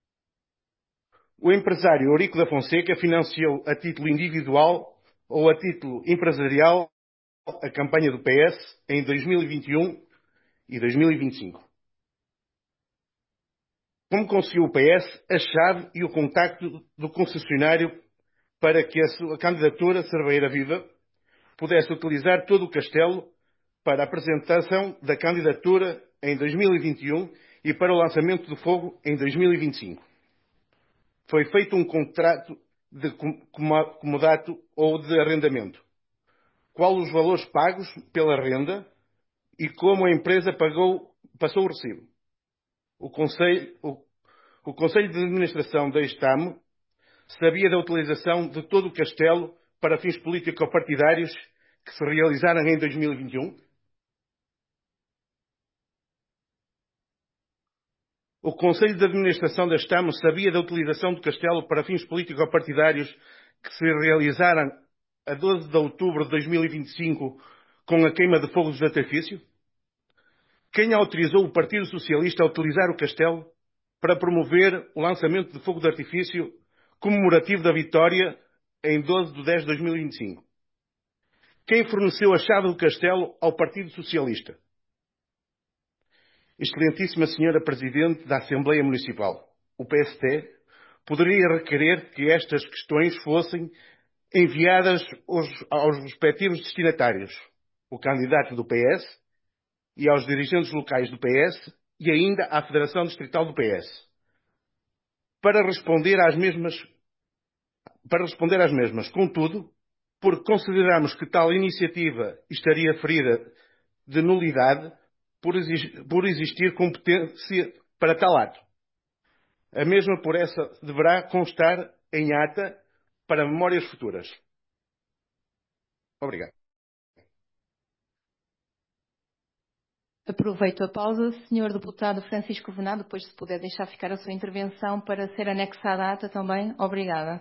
H: O empresário Eurico da Fonseca financiou a título individual ou a título empresarial a campanha do PS em 2021 e 2025. Como conseguiu o PS a chave e o contacto do concessionário para que a sua candidatura Cerveira Viva pudesse utilizar todo o castelo para a apresentação da candidatura em 2021 e para o lançamento do fogo em 2025? Foi feito um contrato de comodato ou de arrendamento? Qual os valores pagos pela renda e como a empresa passou o recibo? O Conselho de Administração da Estame sabia da utilização de todo o castelo para fins político-partidários que se realizaram em 2021? O Conselho de Administração da Estame sabia da utilização do castelo para fins político-partidários que se realizaram a 12 de outubro de 2025 com a queima de fogos de artifício? Quem autorizou o Partido Socialista a utilizar o castelo para promover o lançamento de fogo de artifício comemorativo da vitória em 12 de 10 de 2025? Quem forneceu a chave do castelo ao Partido Socialista? Excelentíssima Senhora Presidente da Assembleia Municipal, o PST poderia requerer que estas questões fossem enviadas aos respectivos destinatários, o candidato do PS e aos dirigentes locais do PS e ainda à Federação Distrital do PS, para responder às mesmas. Contudo, porque consideramos que tal iniciativa estaria ferida de nulidade por existir competência para tal ato. A mesma por essa deverá constar em ata para memórias futuras. Obrigado.
A: Aproveito a pausa. Senhor Deputado Francisco Venado, depois se puder deixar ficar a sua intervenção para ser anexada à ata também. Obrigada.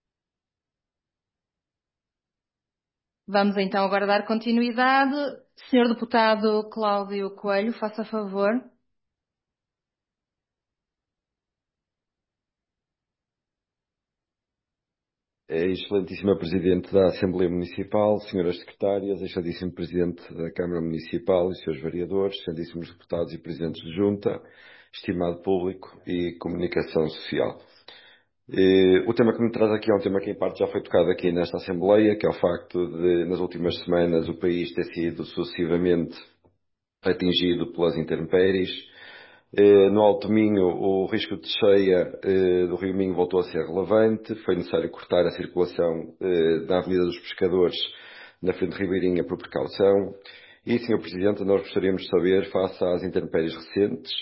A: Vamos então agora dar continuidade. Senhor Deputado Cláudio Coelho, faça favor.
I: Excelentíssima Presidente da Assembleia Municipal, Senhoras Secretárias, Excelentíssimo Presidente da Câmara Municipal e Senhores Vereadores, Excelentíssimos Deputados e Presidentes de Junta, estimado Público e Comunicação Social. O tema que me traz aqui é um tema que em parte já foi tocado aqui nesta Assembleia, que é o facto de, nas últimas semanas, o país ter sido sucessivamente atingido pelas intempéries. No Alto Minho, o risco de cheia do Rio Minho voltou a ser relevante. Foi necessário cortar a circulação da Avenida dos Pescadores na frente de Ribeirinha por precaução. E, Sr. Presidente, nós gostaríamos de saber, face às intempéries recentes,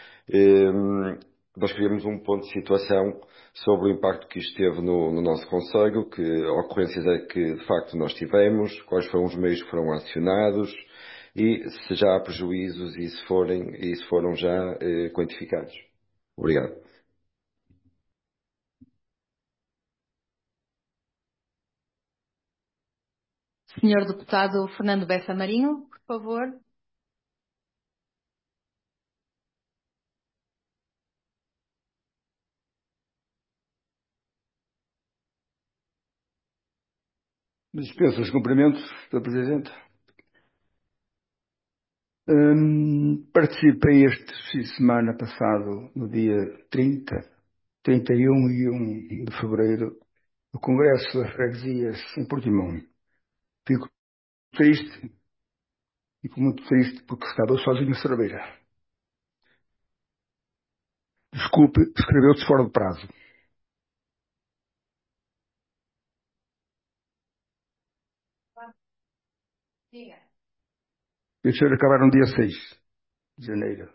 I: nós queríamos um ponto de situação sobre o impacto que isto teve no nosso concelho, que ocorrências é que de facto nós tivemos, quais foram os meios que foram acionados e se já há prejuízos e se foram já quantificados. Obrigado.
A: Senhor Deputado Fernando Bessa Marinho, por favor.
D: Dispenso os cumprimentos, Sr. Presidente. Participei este fim de semana passado, no dia 30, 31 e 1 de fevereiro, no Congresso das Freguesias em Portimão. Fico muito triste porque estava sozinho em Cerveira. Desculpe, escreveu-se fora de prazo.
A: Diga.
D: As eleições acabaram dia 6 de janeiro.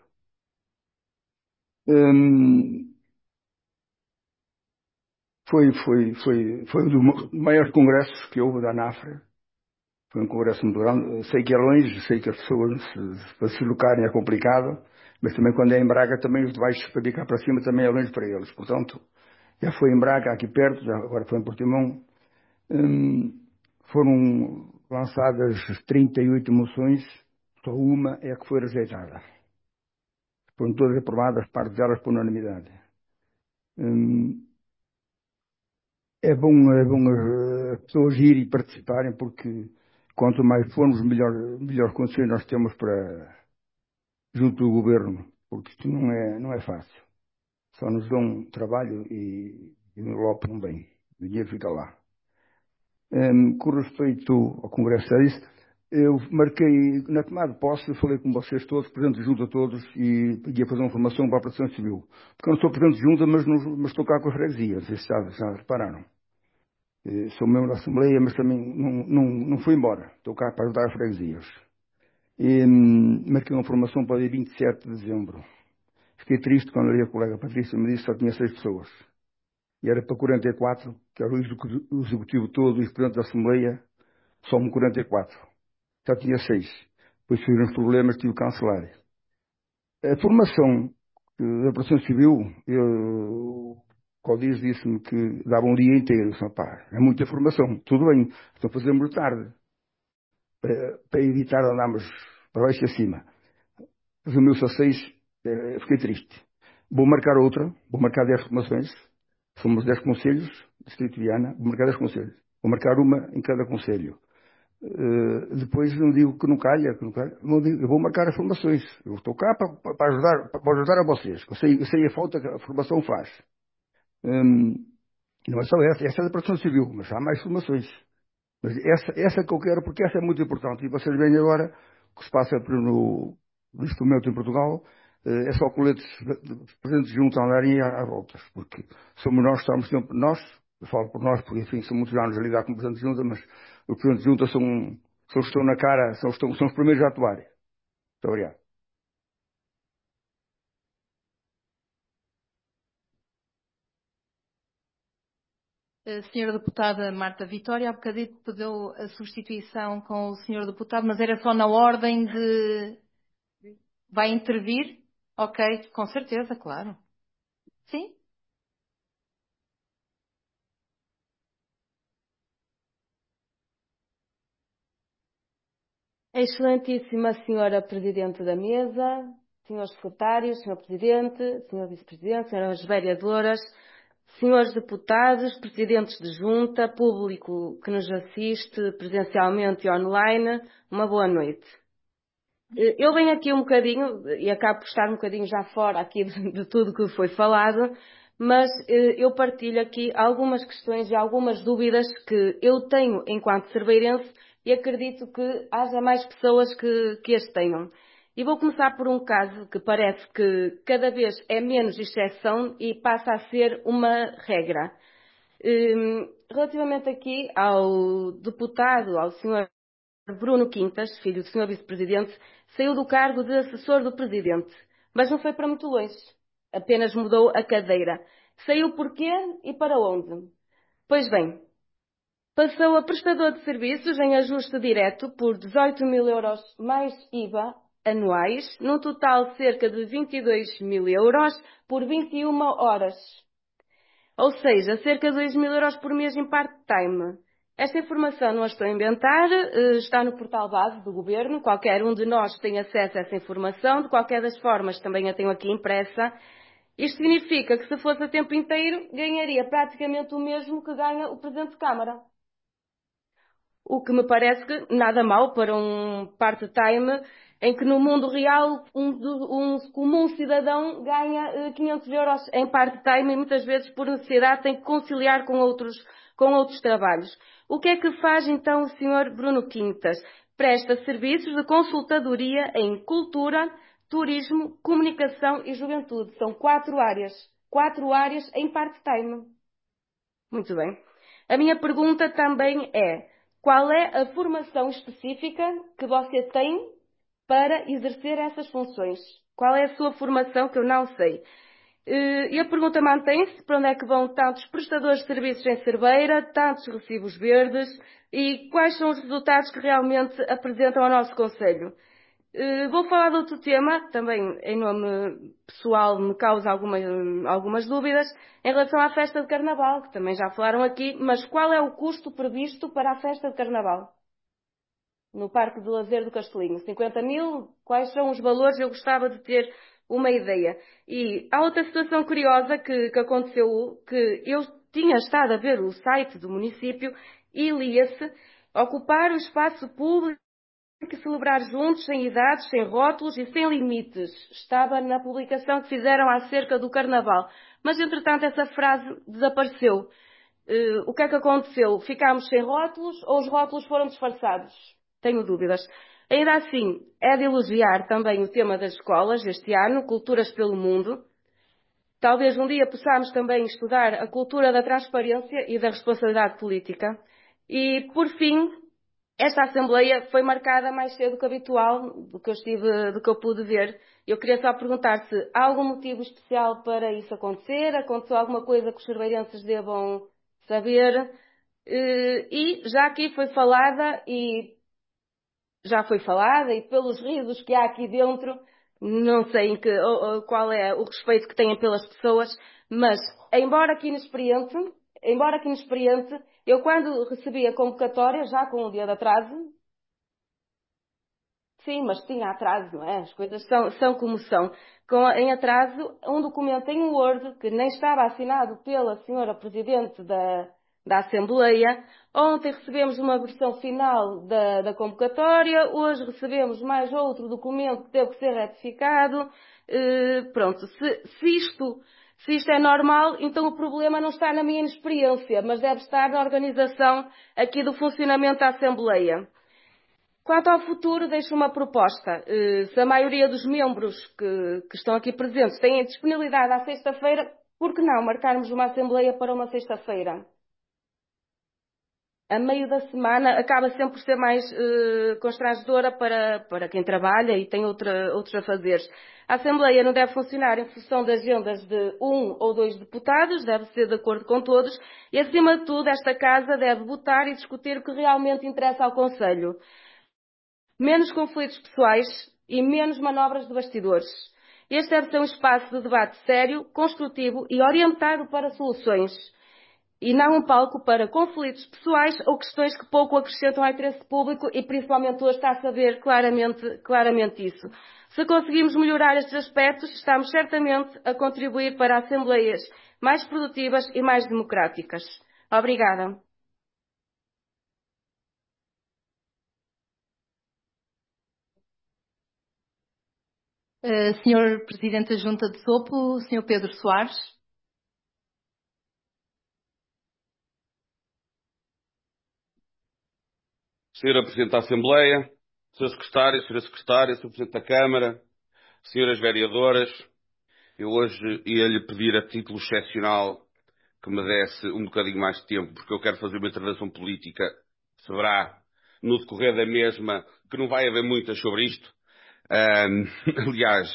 D: Foi um dos maiores congressos que houve da ANAFRA. Foi um congresso muito grande. Sei que é longe, sei que as pessoas para se locarem é complicado, mas também quando é em Braga, também os debaixos para vir cá para cima também é longe para eles. Portanto, já foi em Braga, aqui perto, já agora foi em Portimão. Foram lançadas 38 moções, só uma é que foi rejeitada. Foram todas aprovadas, parte delas por unanimidade. É bom as pessoas irem e participarem, porque quanto mais formos, melhor condições nós temos para junto do governo, porque isto não é fácil. Só nos dão trabalho e envelopam bem. O dinheiro fica lá. Com respeito ao Congresso, é isso. Eu marquei, na tomada de posse, eu falei com vocês todos, presidente de junta todos, e ia fazer uma formação para a Proteção Civil. Porque eu não sou presidente de junta, mas estou cá com as freguesias, vocês já repararam. Sou membro da Assembleia, mas também não fui embora. Estou cá para ajudar as freguesias. Marquei uma formação para o dia 27 de dezembro. Fiquei triste quando ali a colega Patrícia me disse que só tinha 6 pessoas. E era para 44, que era o executivo todo, e o presidente da Assembleia, só 44. Já tinha 6. Depois surgiram os problemas, tive que cancelar. A formação da Proteção Civil, o Código disse-me que dava um dia inteiro. Eu disse, pá, é muita formação. Tudo bem, então fazemos tarde. Para evitar andarmos para baixo e acima. Resumiu-se a 6, fiquei triste. Vou marcar outra, vou marcar 10 formações. Somos 10 conselhos, Distrito de Viana, vou marcar 10 conselhos. Vou marcar uma em cada conselho. Depois não digo que não calha, não digo, eu vou marcar as formações. Eu estou cá para ajudar a vocês. Eu sei a falta que a formação faz. Não é só essa é da Proteção Civil, mas há mais formações. Mas essa que eu quero, porque essa é muito importante. E vocês veem agora o que se passa no instrumento em Portugal, é só coletes presentes juntos a andarem à voltas. Porque somos nós, estamos sempre, nós, eu falo por nós, porque enfim, são muitos anos a lidar com presentes juntas, mas os presentes juntas são os que estão na cara, são os primeiros a atuar. Muito obrigado.
A: Senhora Deputada Marta Vitória, há bocadinho pediu a substituição com o Senhor Deputado, mas era só na ordem de... Vai intervir? Ok, com certeza, claro. Sim?
J: Excelentíssima Senhora Presidente da Mesa, Senhores Secretários, Senhor Presidente, Senhor Vice-Presidente, Senhoras Vereadoras, Senhores Deputados, Presidentes de Junta, público que nos assiste presencialmente e online, uma boa noite. Eu venho aqui um bocadinho, e acabo por estar um bocadinho já fora aqui de tudo que foi falado, mas eu partilho aqui algumas questões e algumas dúvidas que eu tenho enquanto cerveirense e acredito que haja mais pessoas que as tenham. E vou começar por um caso que parece que cada vez é menos exceção e passa a ser uma regra. Relativamente aqui ao deputado, ao senhor Bruno Quintas, filho do Sr. Vice-Presidente, saiu do cargo de assessor do Presidente, mas não foi para muito longe. Apenas mudou a cadeira. Saiu porquê e para onde? Pois bem, passou a prestador de serviços em ajuste direto por 18.000 euros mais IVA anuais, num total cerca de 22.000 euros por 21 horas. Ou seja, cerca de 2.000 euros por mês em part-time. Esta informação não a estou a inventar, está no portal base do Governo, qualquer um de nós tem acesso a essa informação, de qualquer das formas também a tenho aqui impressa. Isto significa que se fosse a tempo inteiro, ganharia praticamente o mesmo que ganha o Presidente de Câmara. O que me parece que nada mal para um part-time em que no mundo real um comum cidadão ganha 500 euros em part-time e muitas vezes por necessidade tem que conciliar com outros trabalhos. O que é que faz então o Sr. Bruno Quintas? Presta serviços de consultadoria em cultura, turismo, comunicação e juventude. São 4 áreas. 4 áreas em part-time. Muito bem. A minha pergunta também é: qual é a formação específica que você tem para exercer essas funções? Qual é a sua formação, que eu não sei? E a pergunta mantém-se: para onde é que vão tantos prestadores de serviços em Cerveira, tantos recibos verdes, e quais são os resultados que realmente apresentam ao nosso Conselho? Vou falar de outro tema, também em nome pessoal me causa algumas dúvidas, em relação à festa de Carnaval, que também já falaram aqui, mas qual é o custo previsto para a festa de Carnaval? No Parque de Lazer do Castelinho, 50 mil? Quais são os valores? Eu gostava de ter uma ideia. E há outra situação curiosa que aconteceu, que eu tinha estado a ver o site do município e lia-se: ocupar o espaço público e celebrar juntos, sem idades, sem rótulos e sem limites. Estava na publicação que fizeram acerca do Carnaval. Mas, entretanto, essa frase desapareceu. O que é que aconteceu? Ficámos sem rótulos ou os rótulos foram disfarçados? Tenho dúvidas. Ainda assim, é de elogiar também o tema das escolas este ano, Culturas pelo Mundo. Talvez um dia possamos também estudar a cultura da transparência e da responsabilidade política. E, por fim, esta Assembleia foi marcada mais cedo que habitual, do que eu pude ver. Eu queria só perguntar se há algum motivo especial para isso acontecer, aconteceu alguma coisa que os cerveirenses devam saber. E já foi falada, e pelos risos que há aqui dentro, não sei qual é o respeito que têm pelas pessoas, mas, embora aqui inexperiente, eu quando recebi a convocatória, já com um dia de atraso, sim, mas tinha atraso, não é? As coisas são como são. Em atraso, um documento em Word, que nem estava assinado pela senhora Presidente da Assembleia. Ontem recebemos uma versão final da convocatória, hoje recebemos mais outro documento que teve que ser retificado. Pronto, se isto é normal, então o problema não está na minha inexperiência, mas deve estar na organização aqui do funcionamento da Assembleia. Quanto ao futuro, deixo uma proposta. Se a maioria dos membros que estão aqui presentes têm disponibilidade à sexta-feira, por que não marcarmos uma Assembleia para uma sexta-feira? A meio da semana acaba sempre por ser mais constrangedora para quem trabalha e tem outros afazeres. A Assembleia não deve funcionar em função de agendas de 1 ou 2 deputados, deve ser de acordo com todos, e acima de tudo esta Casa deve votar e discutir o que realmente interessa ao Conselho. Menos conflitos pessoais e menos manobras de bastidores. Este deve ser um espaço de debate sério, construtivo e orientado para soluções, e não um palco para conflitos pessoais ou questões que pouco acrescentam ao interesse público, e principalmente hoje está a saber claramente isso. Se conseguirmos melhorar estes aspectos, estamos certamente a contribuir para assembleias mais produtivas e mais democráticas. Obrigada.
A: Senhor Presidente da Junta de Sopo, Senhor Pedro Soares.
K: Senhora Presidente da Assembleia, Sr. Secretário, Sra. Secretária, Sr. Presidente da Câmara, Senhoras Vereadoras, eu hoje ia-lhe pedir a título excepcional que me desse um bocadinho mais de tempo, porque eu quero fazer uma intervenção política. Saberá, no decorrer da mesma, que não vai haver muitas sobre isto. Aliás,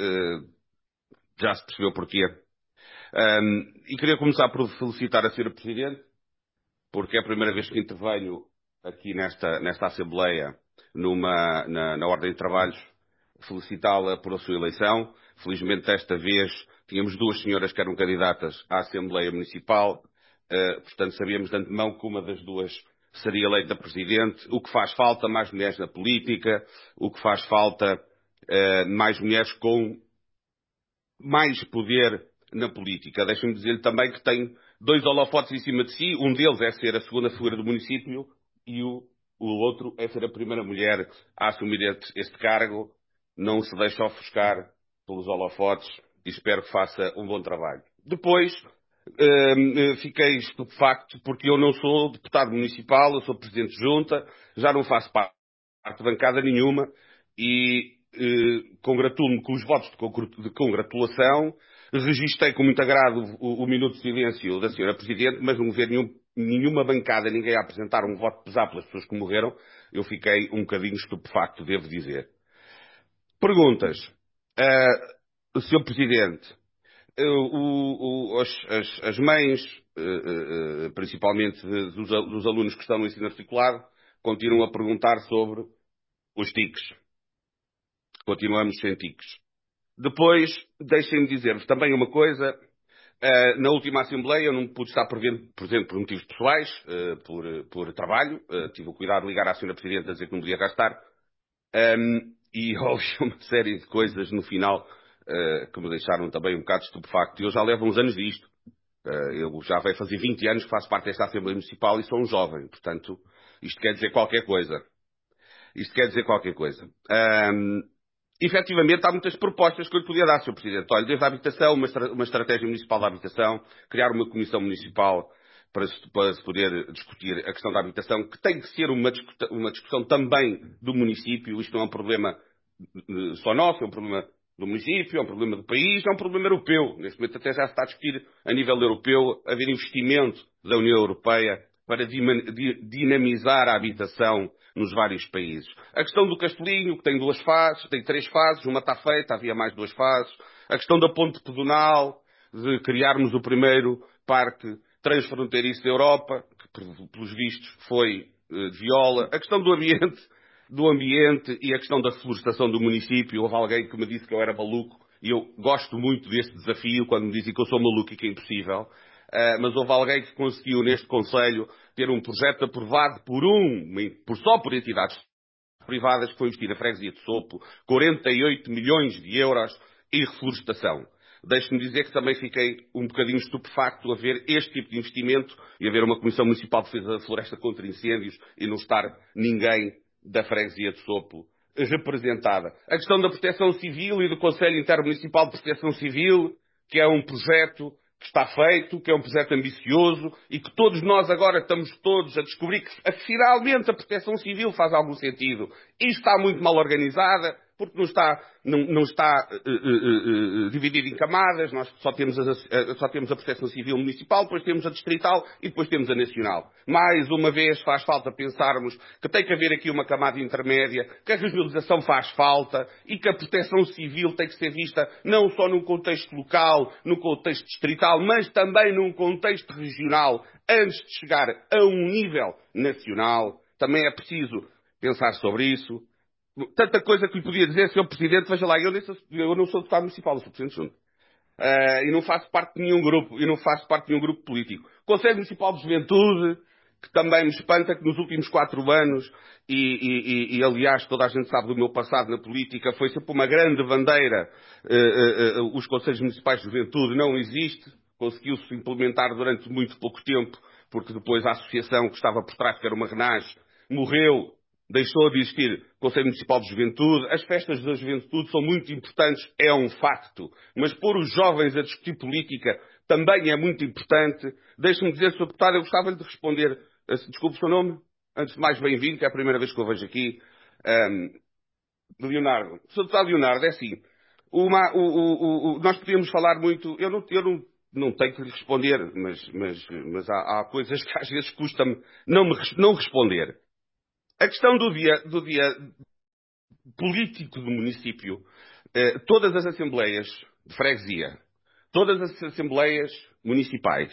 K: já se percebeu porquê. E queria começar por felicitar a Sra. Presidente, porque é a primeira vez que intervenho aqui nesta Assembleia na ordem de trabalhos, felicitá-la por a sua eleição. Felizmente desta vez tínhamos duas senhoras que eram candidatas à Assembleia Municipal, portanto sabíamos de antemão que uma das duas seria eleita Presidente, o que faz falta mais mulheres na política, o que faz falta mais mulheres com mais poder na política. Deixem-me dizer-lhe também que tem dois holofotes em cima de si. Um deles é ser a segunda figura do município e o outro é ser a primeira mulher a assumir este cargo. Não se deixe ofuscar pelos holofotes e espero que faça um bom trabalho. Depois, fiquei estupefacto porque eu não sou deputado municipal, eu sou presidente de junta, já não faço parte de bancada nenhuma e congratulo-me com os votos de congratulação. Registrei com muito agrado o minuto de silêncio da Sra. Presidente, mas não vi nenhum nenhuma bancada, ninguém a apresentar um voto pesado pelas pessoas que morreram, eu fiquei um bocadinho estupefacto, devo dizer. Perguntas. Sr. Presidente, as mães, principalmente dos alunos que estão no ensino articulado, continuam a perguntar sobre os tiques. Continuamos sem tiques. Depois, deixem-me dizer-vos também uma coisa. Na última Assembleia eu não pude estar presente por motivos pessoais, por trabalho. Tive o cuidado de ligar à Sra. Presidente a dizer que não podia gastar. E houve uma série de coisas no final que me deixaram também um bocado estupefacto. Eu já levo uns anos disto. Eu já vai fazer 20 anos que faço parte desta Assembleia Municipal e sou um jovem. Portanto, isto quer dizer qualquer coisa. Efetivamente, há muitas propostas que eu lhe podia dar, Sr. Presidente. Olha, desde a habitação, uma estratégia municipal da habitação, criar uma comissão municipal para se poder discutir a questão da habitação, que tem que ser uma discussão também do município. Isto não é um problema só nosso, é um problema do município, é um problema do país, é um problema europeu. Neste momento até já se está a discutir a nível europeu haver investimento da União Europeia para dinamizar a habitação nos vários países. A questão do Castelinho, que tem 2 fases, tem 3 fases, uma está feita, havia mais 2 fases. A questão da ponte pedonal, de criarmos o primeiro parque transfronteiriço da Europa, que pelos vistos foi de viola. A questão do ambiente e a questão da reflorestação do município. Houve alguém que me disse que eu era maluco e eu gosto muito desse desafio quando me dizem que eu sou maluco e que é impossível. Mas houve alguém que conseguiu neste Conselho ter um projeto aprovado por entidades privadas que foi investir na freguesia de Sopo 48 milhões de euros em reflorestação. Deixe-me dizer que também fiquei um bocadinho estupefacto a ver este tipo de investimento e a ver uma Comissão Municipal de Defesa da Floresta contra Incêndios e não estar ninguém da freguesia de Sopo representada. A questão da proteção civil e do Conselho Intermunicipal de Proteção Civil, que é um projeto que está feito, que é um projeto ambicioso e que todos nós agora estamos todos a descobrir que finalmente a proteção civil faz algum sentido. E está muito mal organizada, porque não está dividido em camadas. Nós só temos a proteção civil municipal, depois temos a distrital e depois temos a nacional. Mais uma vez faz falta pensarmos que tem que haver aqui uma camada intermédia, que a regionalização faz falta e que a proteção civil tem que ser vista não só num contexto local, num contexto distrital, mas também num contexto regional, antes de chegar a um nível nacional. Também é preciso pensar sobre isso. Tanta coisa que lhe podia dizer, Sr. Presidente, veja lá, eu não sou deputado municipal, eu sou Presidente Junta. E não faço parte de nenhum grupo, político. Conselho Municipal de Juventude, que também me espanta que nos últimos 4 anos, aliás toda a gente sabe do meu passado na política, foi sempre uma grande bandeira, os Conselhos Municipais de Juventude não existe, conseguiu-se implementar durante muito pouco tempo, porque depois a associação que estava por trás, que era uma Renage, morreu, deixou de existir Conselho Municipal de Juventude. As festas da juventude são muito importantes, é um facto. Mas pôr os jovens a discutir política também é muito importante. Deixe-me dizer, Sr. Deputado, eu gostava-lhe de responder. Desculpe o seu nome. Antes de mais, bem-vindo, que é a primeira vez que eu vejo aqui. Leonardo. Sr. Deputado Leonardo, é assim. Nós podíamos falar muito... Eu não tenho que lhe responder, mas há coisas que às vezes custa-me não responder. A questão do dia político do município, todas as assembleias de freguesia, todas as assembleias municipais,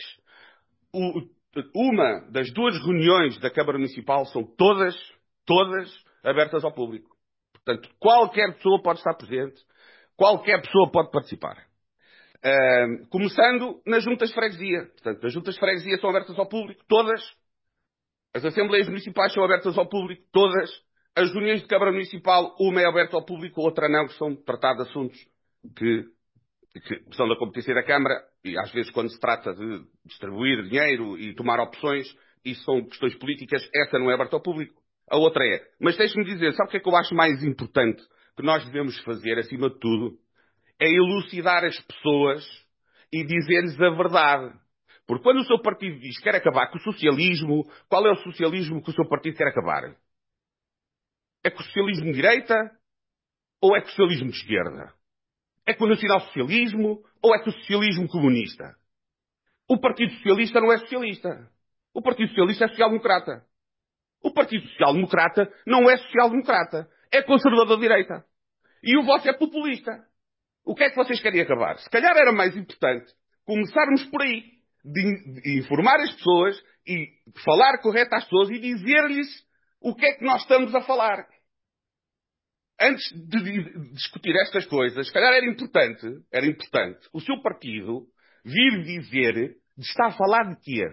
K: uma das 2 reuniões da Câmara Municipal são todas abertas ao público. Portanto, qualquer pessoa pode estar presente, qualquer pessoa pode participar. Começando nas juntas de freguesia. Portanto, as juntas de freguesia são abertas ao público, todas. As assembleias municipais são abertas ao público, todas. As reuniões de Câmara Municipal, uma é aberta ao público, a outra não, que são tratados assuntos que são da competência da Câmara, e às vezes quando se trata de distribuir dinheiro e tomar opções, isso são questões políticas, essa não é aberta ao público. A outra é. Mas deixe-me dizer, sabe o que é que eu acho mais importante que nós devemos fazer, acima de tudo? É elucidar as pessoas e dizer-lhes a verdade. Porque quando o seu partido diz que quer acabar com o socialismo, qual é o socialismo que o seu partido quer acabar? É com o socialismo de direita ou é com o socialismo de esquerda? É com o nacional-socialismo ou é com o socialismo comunista? O Partido Socialista não é socialista. O Partido Socialista é social-democrata. O Partido Social-Democrata não é social-democrata. É conservador de direita. E o vosso é populista. O que é que vocês querem acabar? Se calhar era mais importante começarmos por aí. De informar as pessoas e falar correto às pessoas e dizer-lhes o que é que nós estamos a falar. Antes de discutir estas coisas, se calhar era importante o seu partido vir dizer de estar a falar de quê?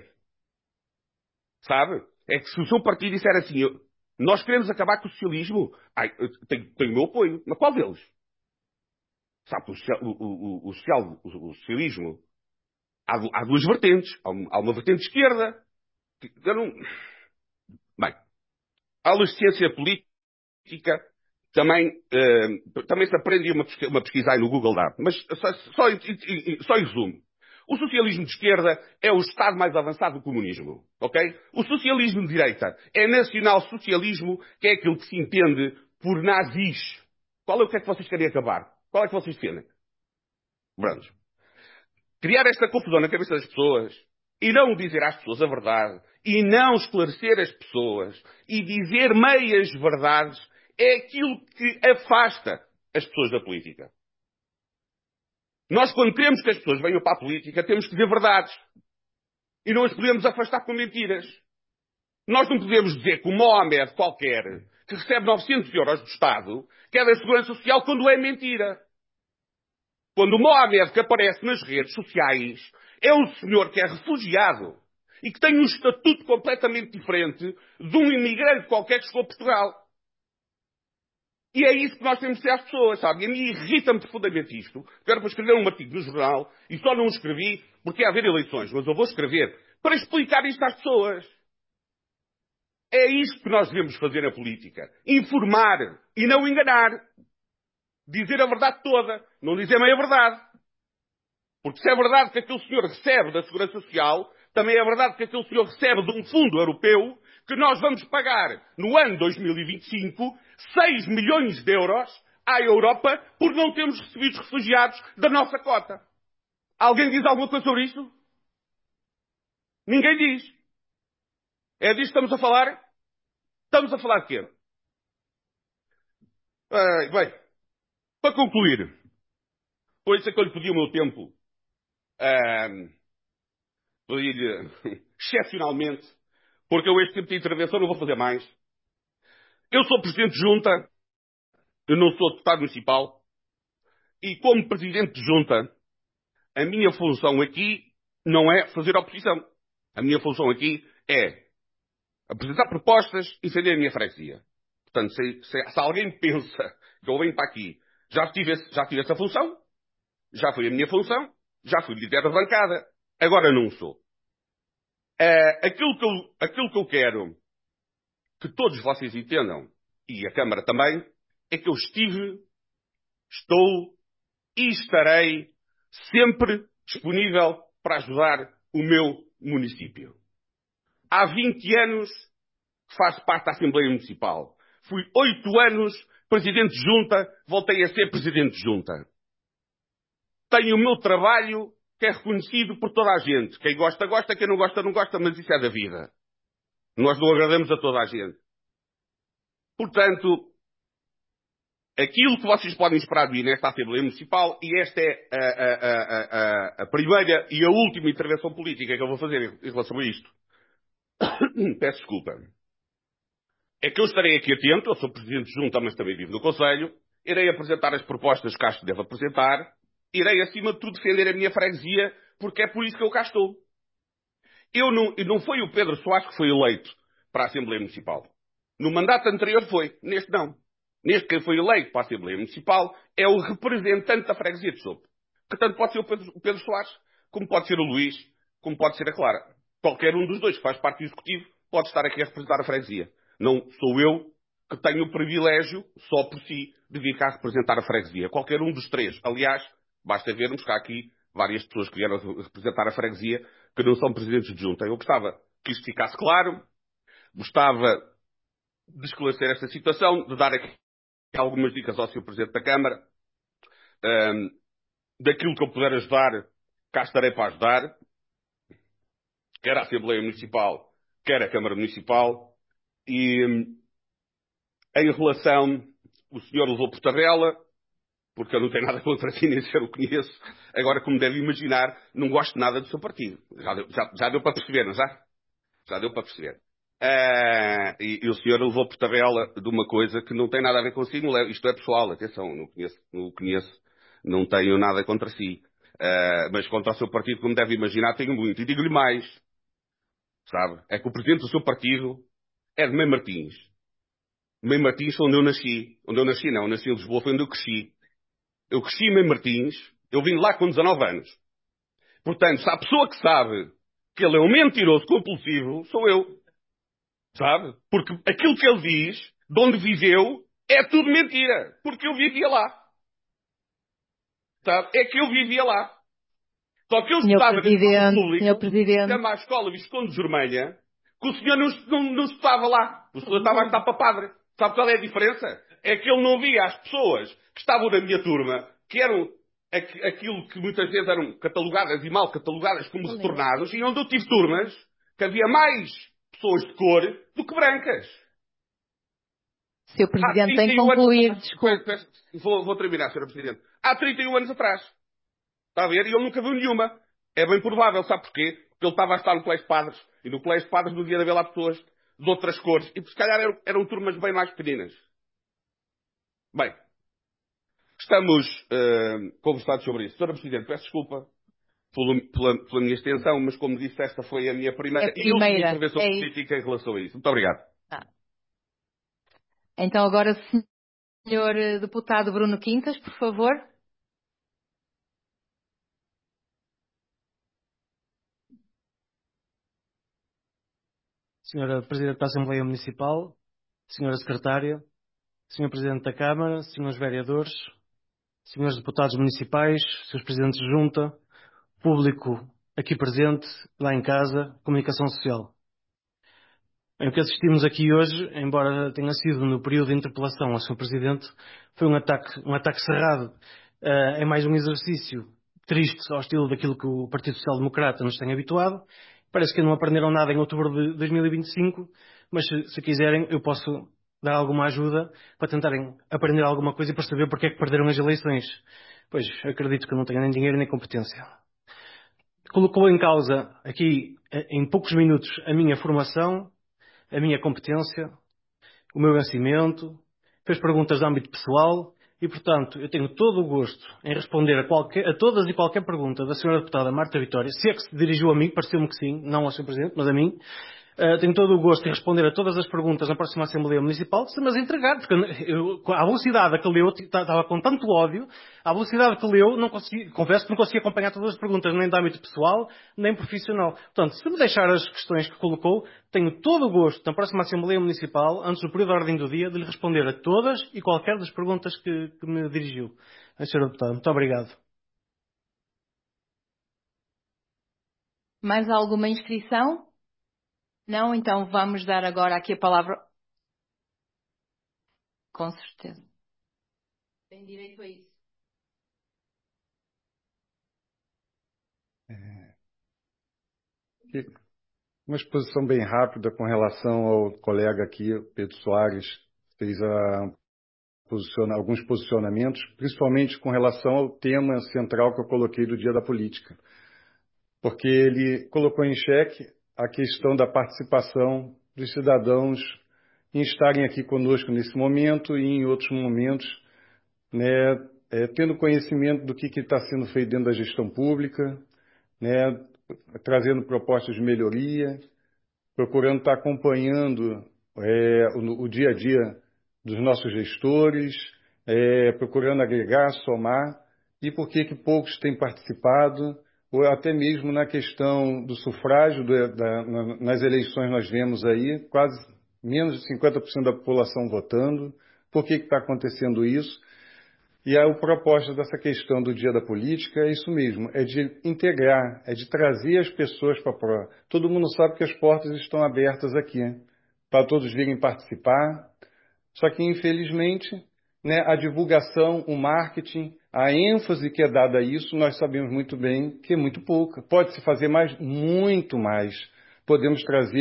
K: Sabe? É que se o seu partido disser assim, nós queremos acabar com o socialismo, tem o meu apoio. Mas qual deles? Sabe, o socialismo, há duas vertentes. Há uma vertente esquerda. Eu não... Bem, a adolescência política também se aprende uma pesquisa aí no Google dá. Mas só em resumo. O socialismo de esquerda é o estado mais avançado do comunismo. Ok? O socialismo de direita é nacional-socialismo, que é aquilo que se entende por nazis. Qual é o que é que vocês querem acabar? Qual é que vocês defendem? Pronto. Criar esta confusão na cabeça das pessoas e não dizer às pessoas a verdade e não esclarecer as pessoas e dizer meias verdades é aquilo que afasta as pessoas da política. Nós, quando queremos que as pessoas venham para a política, temos que dizer verdades. E não as podemos afastar com mentiras. Nós não podemos dizer que o Mohamed qualquer, que recebe 900 euros do Estado, que é da Segurança Social, quando é mentira. Quando o Mohamed que aparece nas redes sociais é um senhor que é refugiado e que tem um estatuto completamente diferente de um imigrante qualquer que chegou a Portugal. E é isso que nós temos de ser às pessoas, sabe? E a mim irrita-me profundamente isto. Quero para escrever um artigo no jornal e só não o escrevi porque ia haver eleições, mas eu vou escrever para explicar isto às pessoas. É isto que nós devemos fazer na política. Informar e não enganar. Dizer a verdade toda, não dizer meia verdade. Porque se é verdade que aquele senhor recebe da Segurança Social, também é verdade que aquele senhor recebe de um fundo europeu que nós vamos pagar no ano 2025 6 milhões de euros à Europa por não termos recebido refugiados da nossa cota. Alguém diz alguma coisa sobre isto? Ninguém diz. É disto que estamos a falar? Estamos a falar de quê? Bem, para concluir, por isso é que eu lhe pedi o meu tempo. Pedi-lhe excepcionalmente, porque eu este tipo de intervenção não vou fazer mais. Eu sou Presidente de Junta, eu não sou deputado municipal, e como Presidente de Junta, a minha função aqui não é fazer oposição. A minha função aqui é apresentar propostas e defender a minha freguesia. Portanto, se alguém pensa que eu venho para aqui, já tive essa função, já foi a minha função, já fui líder da bancada, agora não sou. Aquilo que eu quero que todos vocês entendam, e a Câmara também, é que eu estou e estarei sempre disponível para ajudar o meu município. Há 20 anos que faço parte da Assembleia Municipal. Fui 8 anos Presidente de Junta, voltei a ser Presidente de Junta. Tenho o meu trabalho que é reconhecido por toda a gente. Quem gosta, gosta, quem não gosta, não gosta, mas isso é da vida. Nós não agradamos a toda a gente. Portanto, aquilo que vocês podem esperar de mim nesta Assembleia Municipal, e esta é a primeira e a última intervenção política que eu vou fazer em relação a isto. Peço desculpa. É que eu estarei aqui atento, eu sou Presidente de Junta, mas também vivo no Conselho, irei apresentar as propostas que acho que devo apresentar, irei, acima de tudo, defender a minha freguesia, porque é por isso que eu cá estou. Não foi o Pedro Soares que foi eleito para a Assembleia Municipal. No mandato anterior foi, neste não. Neste que foi eleito para a Assembleia Municipal é o representante da freguesia de Sopo. Que tanto pode ser o Pedro Soares, como pode ser o Luís, como pode ser a Clara. Qualquer um dos dois que faz parte do Executivo pode estar aqui a representar a freguesia. Não sou eu que tenho o privilégio, só por si, de vir cá representar a freguesia. Qualquer um dos três. Aliás, basta vermos que há aqui várias pessoas que vieram representar a freguesia que não são presidentes de junta. Eu gostava que isto ficasse claro, gostava de esclarecer esta situação, de dar aqui algumas dicas ao Sr. Presidente da Câmara. Daquilo que eu puder ajudar, cá estarei para ajudar. Quer a Assembleia Municipal, quer a Câmara Municipal, e em relação, o senhor levou por tabela, porque eu não tenho nada contra si, nem sequer o conheço. Agora, como deve imaginar, não gosto nada do seu partido. Já deu para perceber, não já? Já deu para perceber. E o senhor levou por tabela de uma coisa que não tem nada a ver consigo. Isto é pessoal, atenção, não conheço, não tenho nada contra si. Mas contra o seu partido, como deve imaginar, tenho muito. E digo-lhe mais, sabe? É que o presidente do seu partido é de Mãe Martins. Mãe Martins foi onde eu nasci. Onde eu nasci, não. Eu nasci em Lisboa, foi onde eu cresci. Eu cresci em Mãe Martins, eu vim lá com 19 anos. Portanto, se há pessoa que sabe que ele é um mentiroso compulsivo, sou eu. Sabe? Porque aquilo que ele diz, de onde viveu, é tudo mentira. Porque eu vivia lá. Sabe? É que eu vivia lá. Só que eu estava na escola pública, chama a escola Visconde de Germanha, que o senhor não estava lá. O senhor estava a estar para padre. Sabe qual é a diferença? É que ele não via as pessoas que estavam na minha turma, que eram aquilo que muitas vezes eram catalogadas e mal catalogadas como retornados, e onde eu tive turmas que havia mais pessoas de cor do que brancas.
A: Sr. Presidente, tem que concluir, desculpe.
K: Vou terminar, Sra. Presidente. Há 31 anos atrás. Está a ver? E ele nunca viu nenhuma. É bem provável, sabe porquê? Porque ele estava a estar no Colégio de Padres. E no Colégio de Padres não devia haver lá pessoas de outras cores. E se calhar eram turmas bem mais pequeninas. Bem. Estamos conversados sobre isso. Sra. Presidente, peço desculpa pela minha extensão, mas como disse, esta foi a minha primeira intervenção política em relação a isso. Muito obrigado.
A: Então agora, Sr. Deputado Bruno Quintas, por favor.
L: Senhora Presidente da Assembleia Municipal, Senhora Secretária, Senhor Presidente da Câmara, Senhores Vereadores, Senhores Deputados Municipais, Senhores Presidentes de Junta, público aqui presente, lá em casa, comunicação social. O que assistimos aqui hoje, embora tenha sido no período de interpelação ao Sr. Presidente, foi um ataque cerrado. É mais um exercício triste ao estilo daquilo que o Partido Social Democrata nos tem habituado. Parece que não aprenderam nada em outubro de 2025, mas se quiserem eu posso dar alguma ajuda para tentarem aprender alguma coisa e para saber porque é que perderam as eleições. Pois, acredito que não tenham nem dinheiro nem competência. Colocou em causa aqui, em poucos minutos, a minha formação, a minha competência, o meu vencimento, fez perguntas de âmbito pessoal e, portanto, eu tenho todo o gosto em responder a todas e qualquer pergunta da Sra. Deputada Marta Vitória, se é que se dirigiu a mim, pareceu-me que sim, não ao Sr. Presidente, mas a mim. Tenho todo o gosto em responder a todas as perguntas na próxima Assembleia Municipal, se me as entregar, porque à velocidade a que leu, estava com tanto ódio, à velocidade que leu, confesso que não consegui acompanhar todas as perguntas, nem de âmbito pessoal, nem profissional. Portanto, se me deixar as questões que colocou, tenho todo o gosto na próxima Assembleia Municipal, antes do período de ordem do dia, de lhe responder a todas e qualquer das perguntas que me dirigiu. Sr. Deputado, muito obrigado.
A: Mais alguma inscrição? Não? Então vamos dar agora aqui a palavra. Com certeza. Tem direito a isso.
F: Uma exposição bem rápida com relação ao colega aqui, Pedro Soares, fez alguns posicionamentos, principalmente com relação ao tema central que eu coloquei do Dia da Política. Porque ele colocou em xeque a questão da participação dos cidadãos em estarem aqui conosco nesse momento e em outros momentos, né, tendo conhecimento do que está sendo feito dentro da gestão pública, né, trazendo propostas de melhoria, procurando estar acompanhando o dia a dia dos nossos gestores, procurando agregar, somar, e por que poucos têm participado, ou até mesmo na questão do sufrágio, nas eleições nós vemos aí quase menos de 50% da população votando. Por que está acontecendo isso? E a proposta dessa questão do Dia da Política é isso mesmo, é de integrar, é de trazer as pessoas para a prova. Todo mundo sabe que as portas estão abertas aqui, né, para todos virem participar, só que infelizmente, né, a divulgação, o marketing, a ênfase que é dada a isso, nós sabemos muito bem que é muito pouca. Pode-se fazer mais, muito mais. Podemos trazer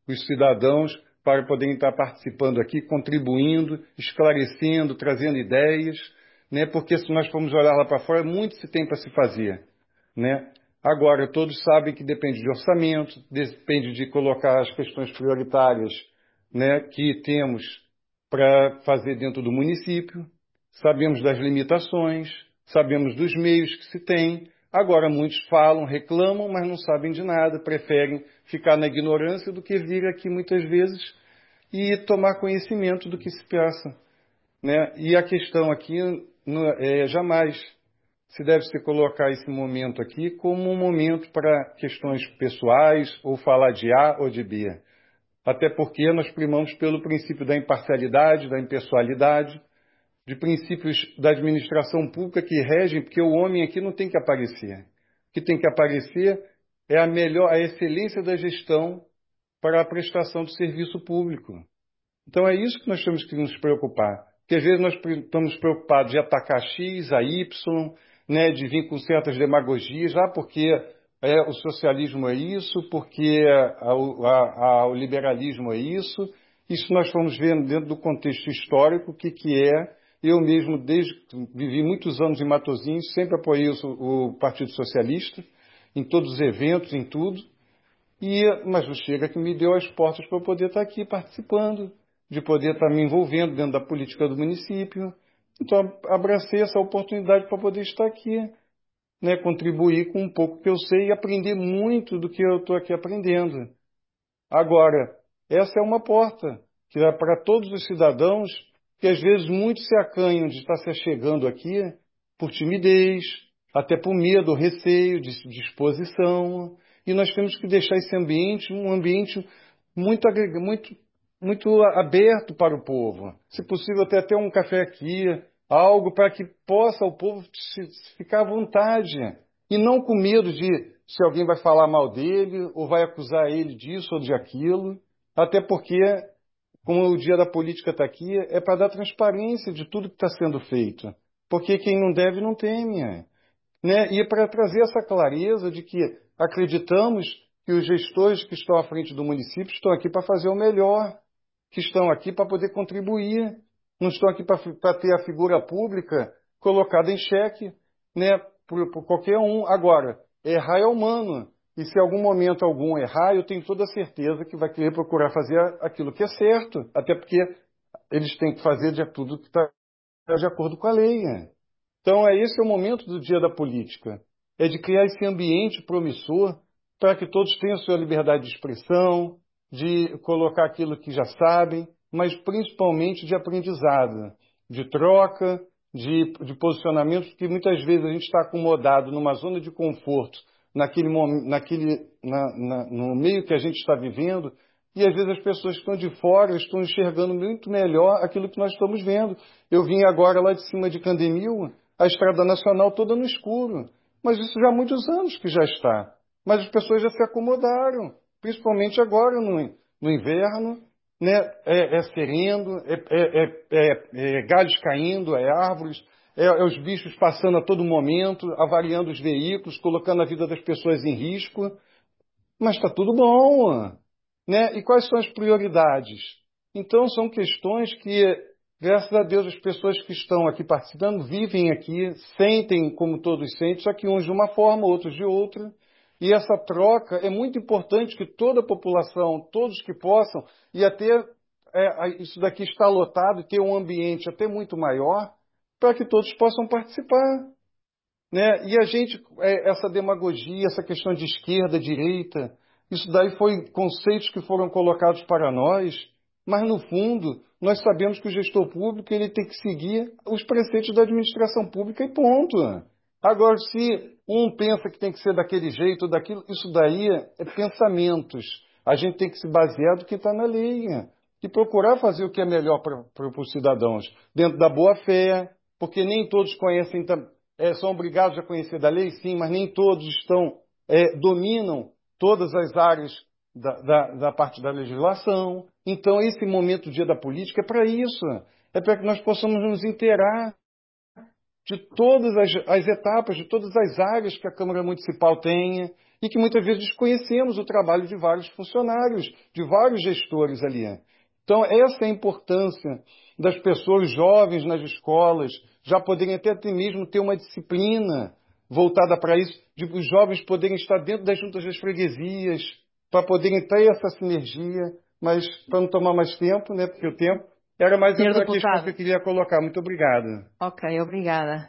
F: os cidadãos para poderem estar participando aqui, contribuindo, esclarecendo, trazendo ideias, né? Porque se nós formos olhar lá para fora, muito se tem para se fazer, né? Agora, todos sabem que depende de orçamento, depende de colocar as questões prioritárias, né, que temos para fazer dentro do município. Sabemos das limitações, sabemos dos meios que se tem. Agora, muitos falam, reclamam, mas não sabem de nada, preferem ficar na ignorância do que vir aqui muitas vezes e tomar conhecimento do que se passa, né? E a questão aqui jamais se deve se colocar esse momento aqui como um momento para questões pessoais ou falar de A ou de B. Até porque nós primamos pelo princípio da imparcialidade, da impessoalidade, de princípios da administração pública que regem, porque o homem aqui não tem que aparecer. O que tem que aparecer é a excelência da gestão para a prestação do serviço público. Então é isso que nós temos que nos preocupar. Porque às vezes nós estamos preocupados de atacar X, a Y, né, de vir com certas demagogias, porque o socialismo é isso, porque o liberalismo é isso. Isso nós fomos vendo dentro do contexto histórico o que é. Eu mesmo, desde que vivi muitos anos em Matosinhos, sempre apoiei o Partido Socialista, em todos os eventos, em tudo. Mas o Chega que me deu as portas para eu poder estar aqui participando, de poder estar me envolvendo dentro da política do município. Então, abracei essa oportunidade para poder estar aqui, né, contribuir com um pouco que eu sei e aprender muito do que eu estou aqui aprendendo. Agora, essa é uma porta que é para todos os cidadãos, que às vezes muitos se acanham de estar se achegando aqui por timidez, até por medo, receio, de exposição. E nós temos que deixar esse ambiente um ambiente muito aberto para o povo. Se possível, até um café aqui, algo para que possa o povo ficar à vontade. E não com medo de se alguém vai falar mal dele ou vai acusar ele disso ou de aquilo. Até porque, como o Dia da Política está aqui, é para dar transparência de tudo que está sendo feito. Porque quem não deve não teme. Né? E para trazer essa clareza de que acreditamos que os gestores que estão à frente do município estão aqui para fazer o melhor, que estão aqui para poder contribuir, não estão aqui para ter a figura pública colocada em xeque, né, por qualquer um. Agora, errar é humano, e se em algum momento algum errar, eu tenho toda a certeza que vai querer procurar fazer aquilo que é certo, até porque eles têm que fazer de tudo que está de acordo com a lei. Então, esse é o momento do Dia da Política. É de criar esse ambiente promissor para que todos tenham sua liberdade de expressão, de colocar aquilo que já sabem, mas principalmente de aprendizado, de troca, de posicionamento, porque muitas vezes a gente está acomodado numa zona de conforto no meio que a gente está vivendo, e às vezes as pessoas que estão de fora estão enxergando muito melhor aquilo que nós estamos vendo. Eu vim agora lá de cima de Candemil, a Estrada Nacional toda no escuro. Mas isso já há muitos anos que já está. Mas as pessoas já se acomodaram, principalmente agora no inverno, né? É sereno, galhos caindo, árvores, os bichos passando a todo momento, avariando os veículos, colocando a vida das pessoas em risco. Mas está tudo bom, né? E quais são as prioridades? Então, são questões que, graças a Deus, as pessoas que estão aqui participando vivem aqui, sentem como todos sentem, só que uns de uma forma, outros de outra. E essa troca é muito importante que toda a população, todos que possam, e até isso daqui está lotado, ter um ambiente até muito maior, para que todos possam participar. Né? E a gente, essa demagogia, essa questão de esquerda, direita, isso daí foi conceitos que foram colocados para nós, mas no fundo nós sabemos que o gestor público ele tem que seguir os preceitos da administração pública e ponto. Agora, se um pensa que tem que ser daquele jeito ou daquilo, isso daí é pensamentos. A gente tem que se basear do que está na lei e procurar fazer o que é melhor para os cidadãos, dentro da boa-fé, porque nem todos conhecem, são obrigados a conhecer da lei, sim, mas nem todos dominam todas as áreas da parte da legislação. Então, esse momento do Dia da Política é para isso, é para que nós possamos nos inteirar de todas as etapas, de todas as áreas que a Câmara Municipal tenha e que muitas vezes desconhecemos o trabalho de vários funcionários, de vários gestores ali. Então, essa é a importância das pessoas jovens nas escolas, já poderem até mesmo ter uma disciplina voltada para isso, de os jovens poderem estar dentro das juntas das freguesias, para poderem ter essa sinergia, mas para não tomar mais tempo, né, porque o tempo era mais
A: Senhor
F: essa questão
A: deputado.
F: que eu queria colocar. Muito obrigado.
A: Ok, obrigada.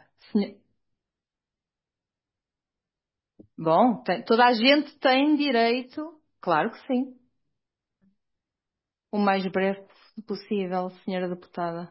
A: Bom, toda a gente tem direito, claro que sim. O mais breve possível, senhora deputada.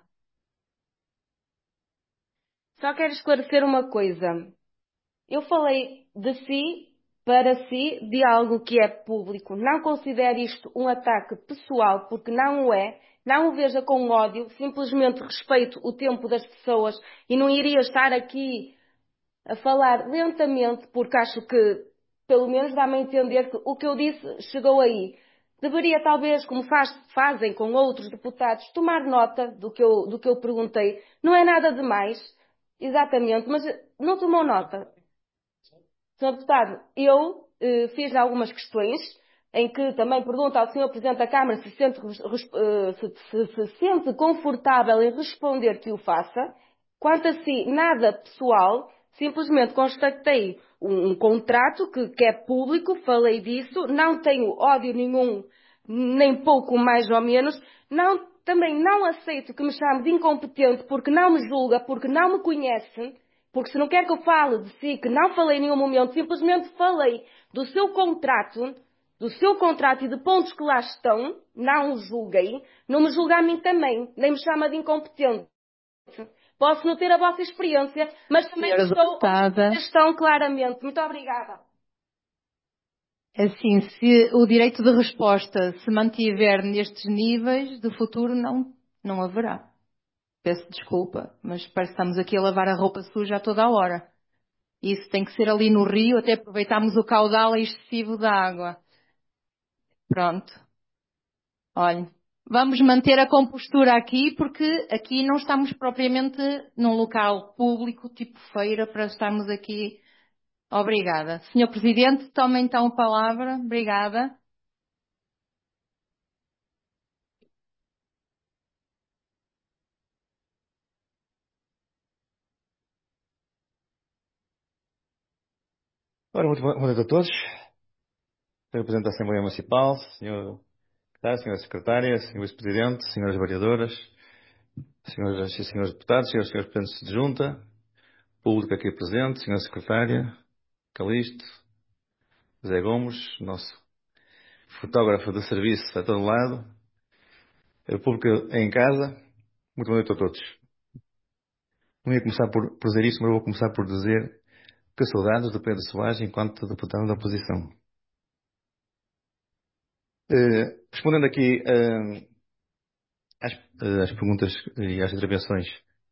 J: Só quero esclarecer uma coisa. Eu falei de si, para si, de algo que é público. Não considere isto um ataque pessoal, porque não o é. Não o veja com ódio. Simplesmente respeito o tempo das pessoas e não iria estar aqui a falar lentamente, porque acho que, pelo menos dá-me a entender que o que eu disse chegou aí. Deveria, talvez, como fazem com outros deputados, tomar nota do que eu perguntei. Não é nada demais, exatamente, mas não tomou nota. Senhor Deputado, eu fiz algumas questões em que também pergunto ao Senhor Presidente da Câmara se se sente confortável em responder que o faça. Quanto a si, nada pessoal, simplesmente constatei um contrato que é público, falei disso, não tenho ódio nenhum, nem pouco mais ou menos, também não aceito que me chame de incompetente porque não me julga, porque não me conhece. Porque se não quer que eu fale de si, que não falei em nenhum momento, simplesmente falei do seu contrato e de pontos que lá estão, não o julguei, não me julga a mim também, nem me chama de incompetente. Posso não ter a vossa experiência, mas também
A: Senhora
J: estou
A: deputada,
J: estão claramente. Muito obrigada.
A: assim, se o direito de resposta se mantiver nestes níveis, de futuro não haverá. Peço desculpa, mas parece que estamos aqui a lavar a roupa suja a toda a hora. Isso tem que ser ali no rio, até aproveitarmos o caudal excessivo da água. Pronto. Olha, vamos manter a compostura aqui, porque aqui não estamos propriamente num local público, tipo feira, para estarmos aqui. Obrigada. Senhor Presidente, toma então a palavra. Obrigada.
M: Ora, muito boa noite a todos. Senhor Presidente da Assembleia Municipal, Senhor Secretário, Senhora Secretária, Senhor Vice-Presidente, Senhoras Vereadoras, Senhoras e Senhores Deputados, Senhores e Senhores Presidentes de Junta, público aqui presente, Senhora Secretária, Calixto, Zé Gomes, nosso fotógrafo de serviço a todo lado, o público em casa, muito boa noite a todos. Não ia começar por dizer isso, mas vou começar por dizer que saudades do Pedro Soares enquanto deputado da oposição. Respondendo aqui às perguntas e às intervenções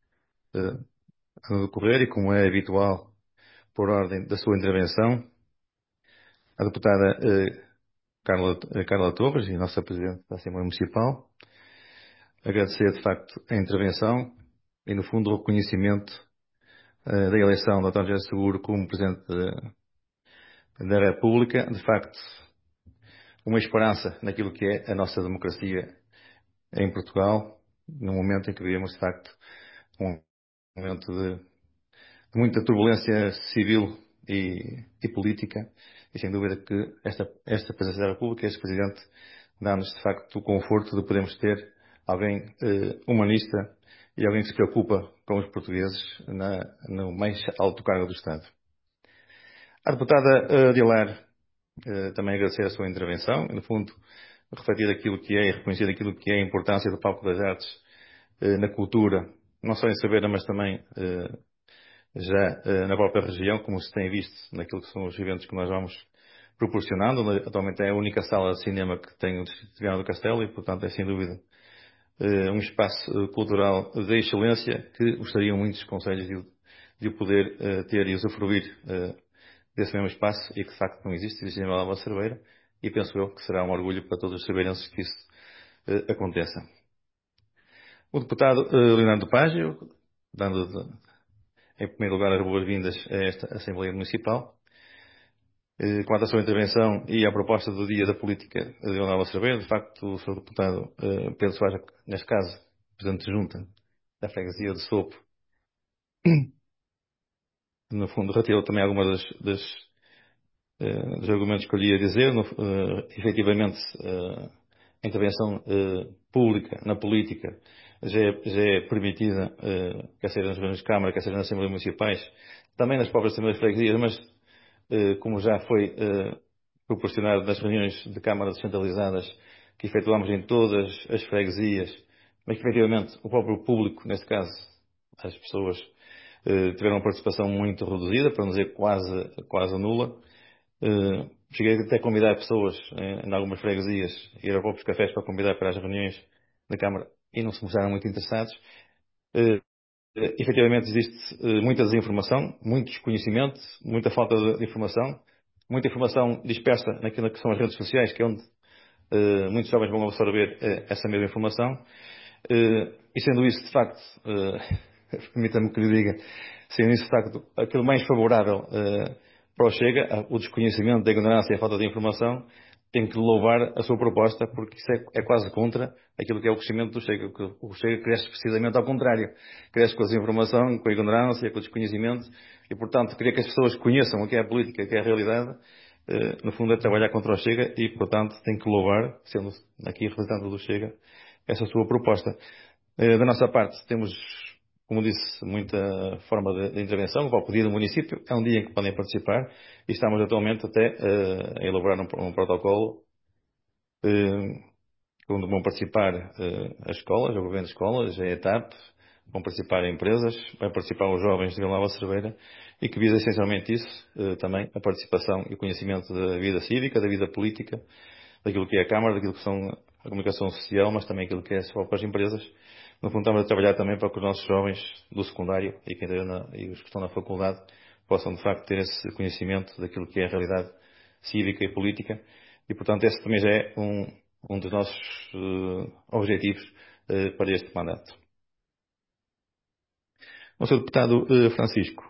M: a decorrer, e como é habitual por ordem da sua intervenção, a deputada Carla Torres, e nossa Presidente da Assembleia Municipal, agradecer de facto a intervenção e, no fundo, o reconhecimento da eleição do Dr. José Seguro como Presidente da República, de facto, uma esperança naquilo que é a nossa democracia em Portugal, no momento em que vivemos, de facto, um momento de muita turbulência civil e política, e sem dúvida que esta Presidência da República, este Presidente, dá-nos de facto o conforto de podermos ter alguém humanista e alguém que se preocupa com os portugueses no mais alto cargo do Estado. A deputada Dilar também agradecer a sua intervenção, e, no fundo, refletir aquilo que é e reconhecer aquilo que é a importância do Palco das Artes na cultura, não só em Cerveira, mas também já na própria região, como se tem visto naquilo que são os eventos que nós vamos proporcionando. Atualmente é a única sala de cinema que tem o Distrito de Viana do Castelo e, portanto, é sem dúvida um espaço cultural de excelência que gostariam muitos concelhos de o poder ter e usufruir desse mesmo espaço, e que de facto não existe em Nova Cerveira, e penso eu que será um orgulho para todos os cerveirenses que isso aconteça. O deputado Leonardo Págio, dando em primeiro lugar, as boas-vindas a esta Assembleia Municipal. Quanto à sua intervenção e à proposta do Dia da Política de Vila Nova de Cerveira, de facto, o Sr. Deputado Pedro Soares, neste caso, Presidente de Junta da Freguesia de Sopo, no fundo, retirou também algumas dos argumentos que eu lhe ia dizer. Efetivamente, a intervenção pública na política já é permitida, quer seja nas reuniões de Câmara, quer seja nas Assembleias Municipais, também nas próprias Assembleias de Freguesias, mas como já foi proporcionado nas reuniões de Câmara descentralizadas que efetuámos em todas as freguesias, mas que efetivamente o próprio público, neste caso, as pessoas, tiveram uma participação muito reduzida, para não dizer quase nula. Cheguei até a convidar pessoas em algumas freguesias, ir a próprios cafés para convidar para as reuniões da Câmara e não se mostraram muito interessados. Efetivamente existe muita desinformação, muito desconhecimento, muita falta de informação, muita informação dispersa naquilo que são as redes sociais, que é onde muitos jovens vão absorver essa mesma informação. E sendo isso, de facto, permita-me que lhe diga, sendo isso, de facto, aquilo mais favorável para o Chega, o desconhecimento, a ignorância e a falta de informação, tenho que louvar a sua proposta, porque isso é quase contra aquilo que é o crescimento do Chega. O Chega cresce precisamente ao contrário. Cresce com a desinformação, com a ignorância, com o desconhecimento, e, portanto, queria que as pessoas conheçam o que é a política, o que é a realidade. No fundo, é trabalhar contra o Chega e, portanto, tenho que louvar, sendo aqui representante do Chega, essa sua proposta. Da nossa parte, temos, como disse, muita forma de intervenção. Ao pedido do município, é um dia em que podem participar e estamos atualmente até a elaborar um protocolo onde vão participar as escolas, o governo de escolas, a ETAP, vão participar empresas, vai participar os jovens de Vila Nova de Cerveira e que visa essencialmente isso, também a participação e o conhecimento da vida cívica, da vida política, daquilo que é a Câmara, daquilo que são a comunicação social, mas também aquilo que é as próprias empresas. No fundo, estamos a trabalhar também para que os nossos jovens do secundário e os que estão na faculdade possam, de facto, ter esse conhecimento daquilo que é a realidade cívica e política. E, portanto, esse também já é um dos nossos objetivos para este mandato. O Sr. Deputado Francisco,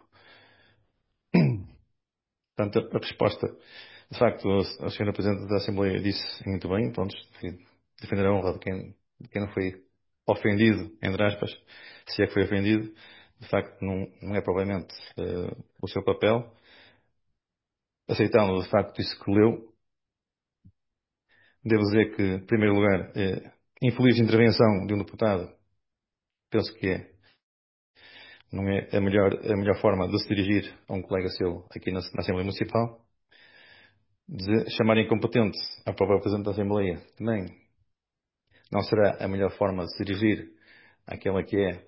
M: portanto, a resposta, de facto, a Sra. Presidente da Assembleia disse muito bem, pronto, defender a honra de quem não foi ofendido, entre aspas, se é que foi ofendido. De facto, não é provavelmente o seu papel. Aceitando, de facto, isso que leu, devo dizer que, em primeiro lugar, infeliz intervenção de um deputado, penso que não é a melhor forma de se dirigir a um colega seu aqui na Assembleia Municipal. De chamar incompetente a própria Presidente da Assembleia também não será a melhor forma de se dirigir àquela que é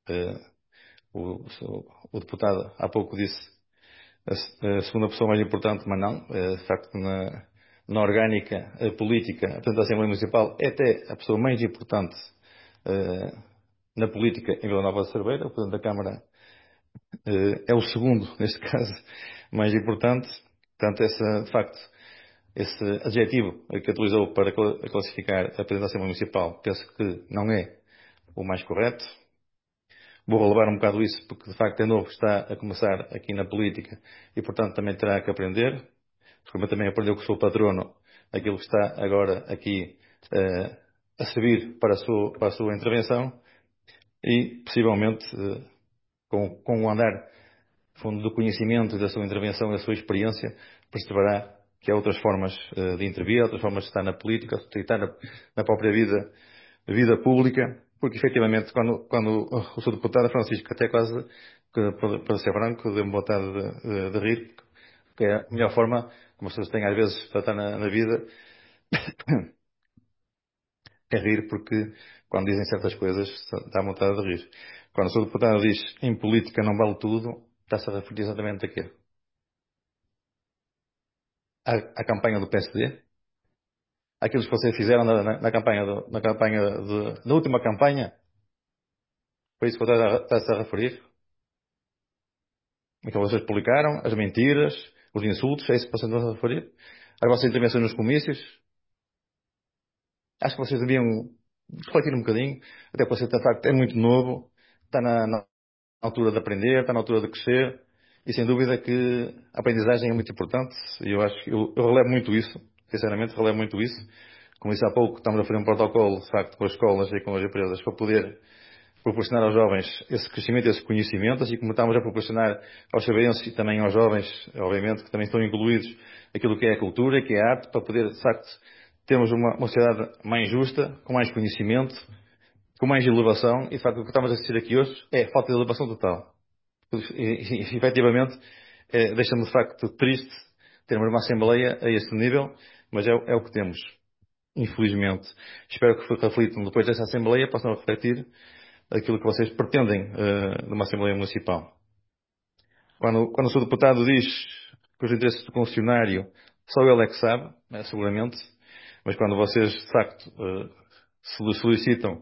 M: o deputado há pouco disse a segunda pessoa mais importante, mas não, de facto na orgânica política, a Presidente da Assembleia Municipal é até a pessoa mais importante na política em Vila Nova de Cerveira. O Presidente da Câmara é o segundo, neste caso, mais importante. Portanto, de facto, esse adjetivo que utilizou para classificar a Presidente da Assembleia Municipal, penso que não é o mais correto. Vou relevar um bocado isso, porque de facto é novo, está a começar aqui na política e, portanto, também terá que aprender. Como também aprendeu que sou patrono, aquilo que está agora aqui a servir para a sua intervenção e, possivelmente, com o andar fundo do conhecimento e da sua intervenção e da sua experiência, perceberá que há outras formas de intervir, outras formas de estar na política, de estar na própria vida pública, porque efetivamente quando o Sr. Deputado Francisco, até quase, para ser franco, deu-me vontade de rir, porque é a melhor forma, como as pessoas têm às vezes para estar na vida, é rir, porque quando dizem certas coisas dá vontade de rir. Quando o Sr. Deputado diz em política não vale tudo, está-se a referir exatamente a quê? A campanha do PSD? Aquilo que vocês fizeram na última campanha? Foi isso que está-se a referir? Aquilo que vocês publicaram, as mentiras, os insultos, é isso que vocês estão a referir? As vossas intervenções nos comícios? Acho que vocês deviam refletir um bocadinho, até porque você, de facto, é muito novo, está altura de aprender, está na altura de crescer, e sem dúvida que a aprendizagem é muito importante, e eu acho que eu relevo muito isso, sinceramente relevo muito isso. Como disse há pouco, estamos a fazer um protocolo, de facto, com as escolas e com as empresas, para poder proporcionar aos jovens esse crescimento, esse conhecimento, assim como estamos a proporcionar aos sabenses e também aos jovens, obviamente, que também estão incluídos, aquilo que é a cultura, que é a arte, para poder, de facto, termos uma sociedade mais justa, com mais conhecimento, com mais elevação, e de facto o que estamos a assistir aqui hoje é falta de elevação total. E efetivamente, deixa-me de facto triste termos uma Assembleia a este nível, mas é o que temos, infelizmente. Espero que reflitam depois dessa Assembleia, possam refletir aquilo que vocês pretendem de uma Assembleia Municipal. Quando o seu deputado diz que os interesses do concessionário só ele é que sabe, seguramente, mas quando vocês de facto solicitam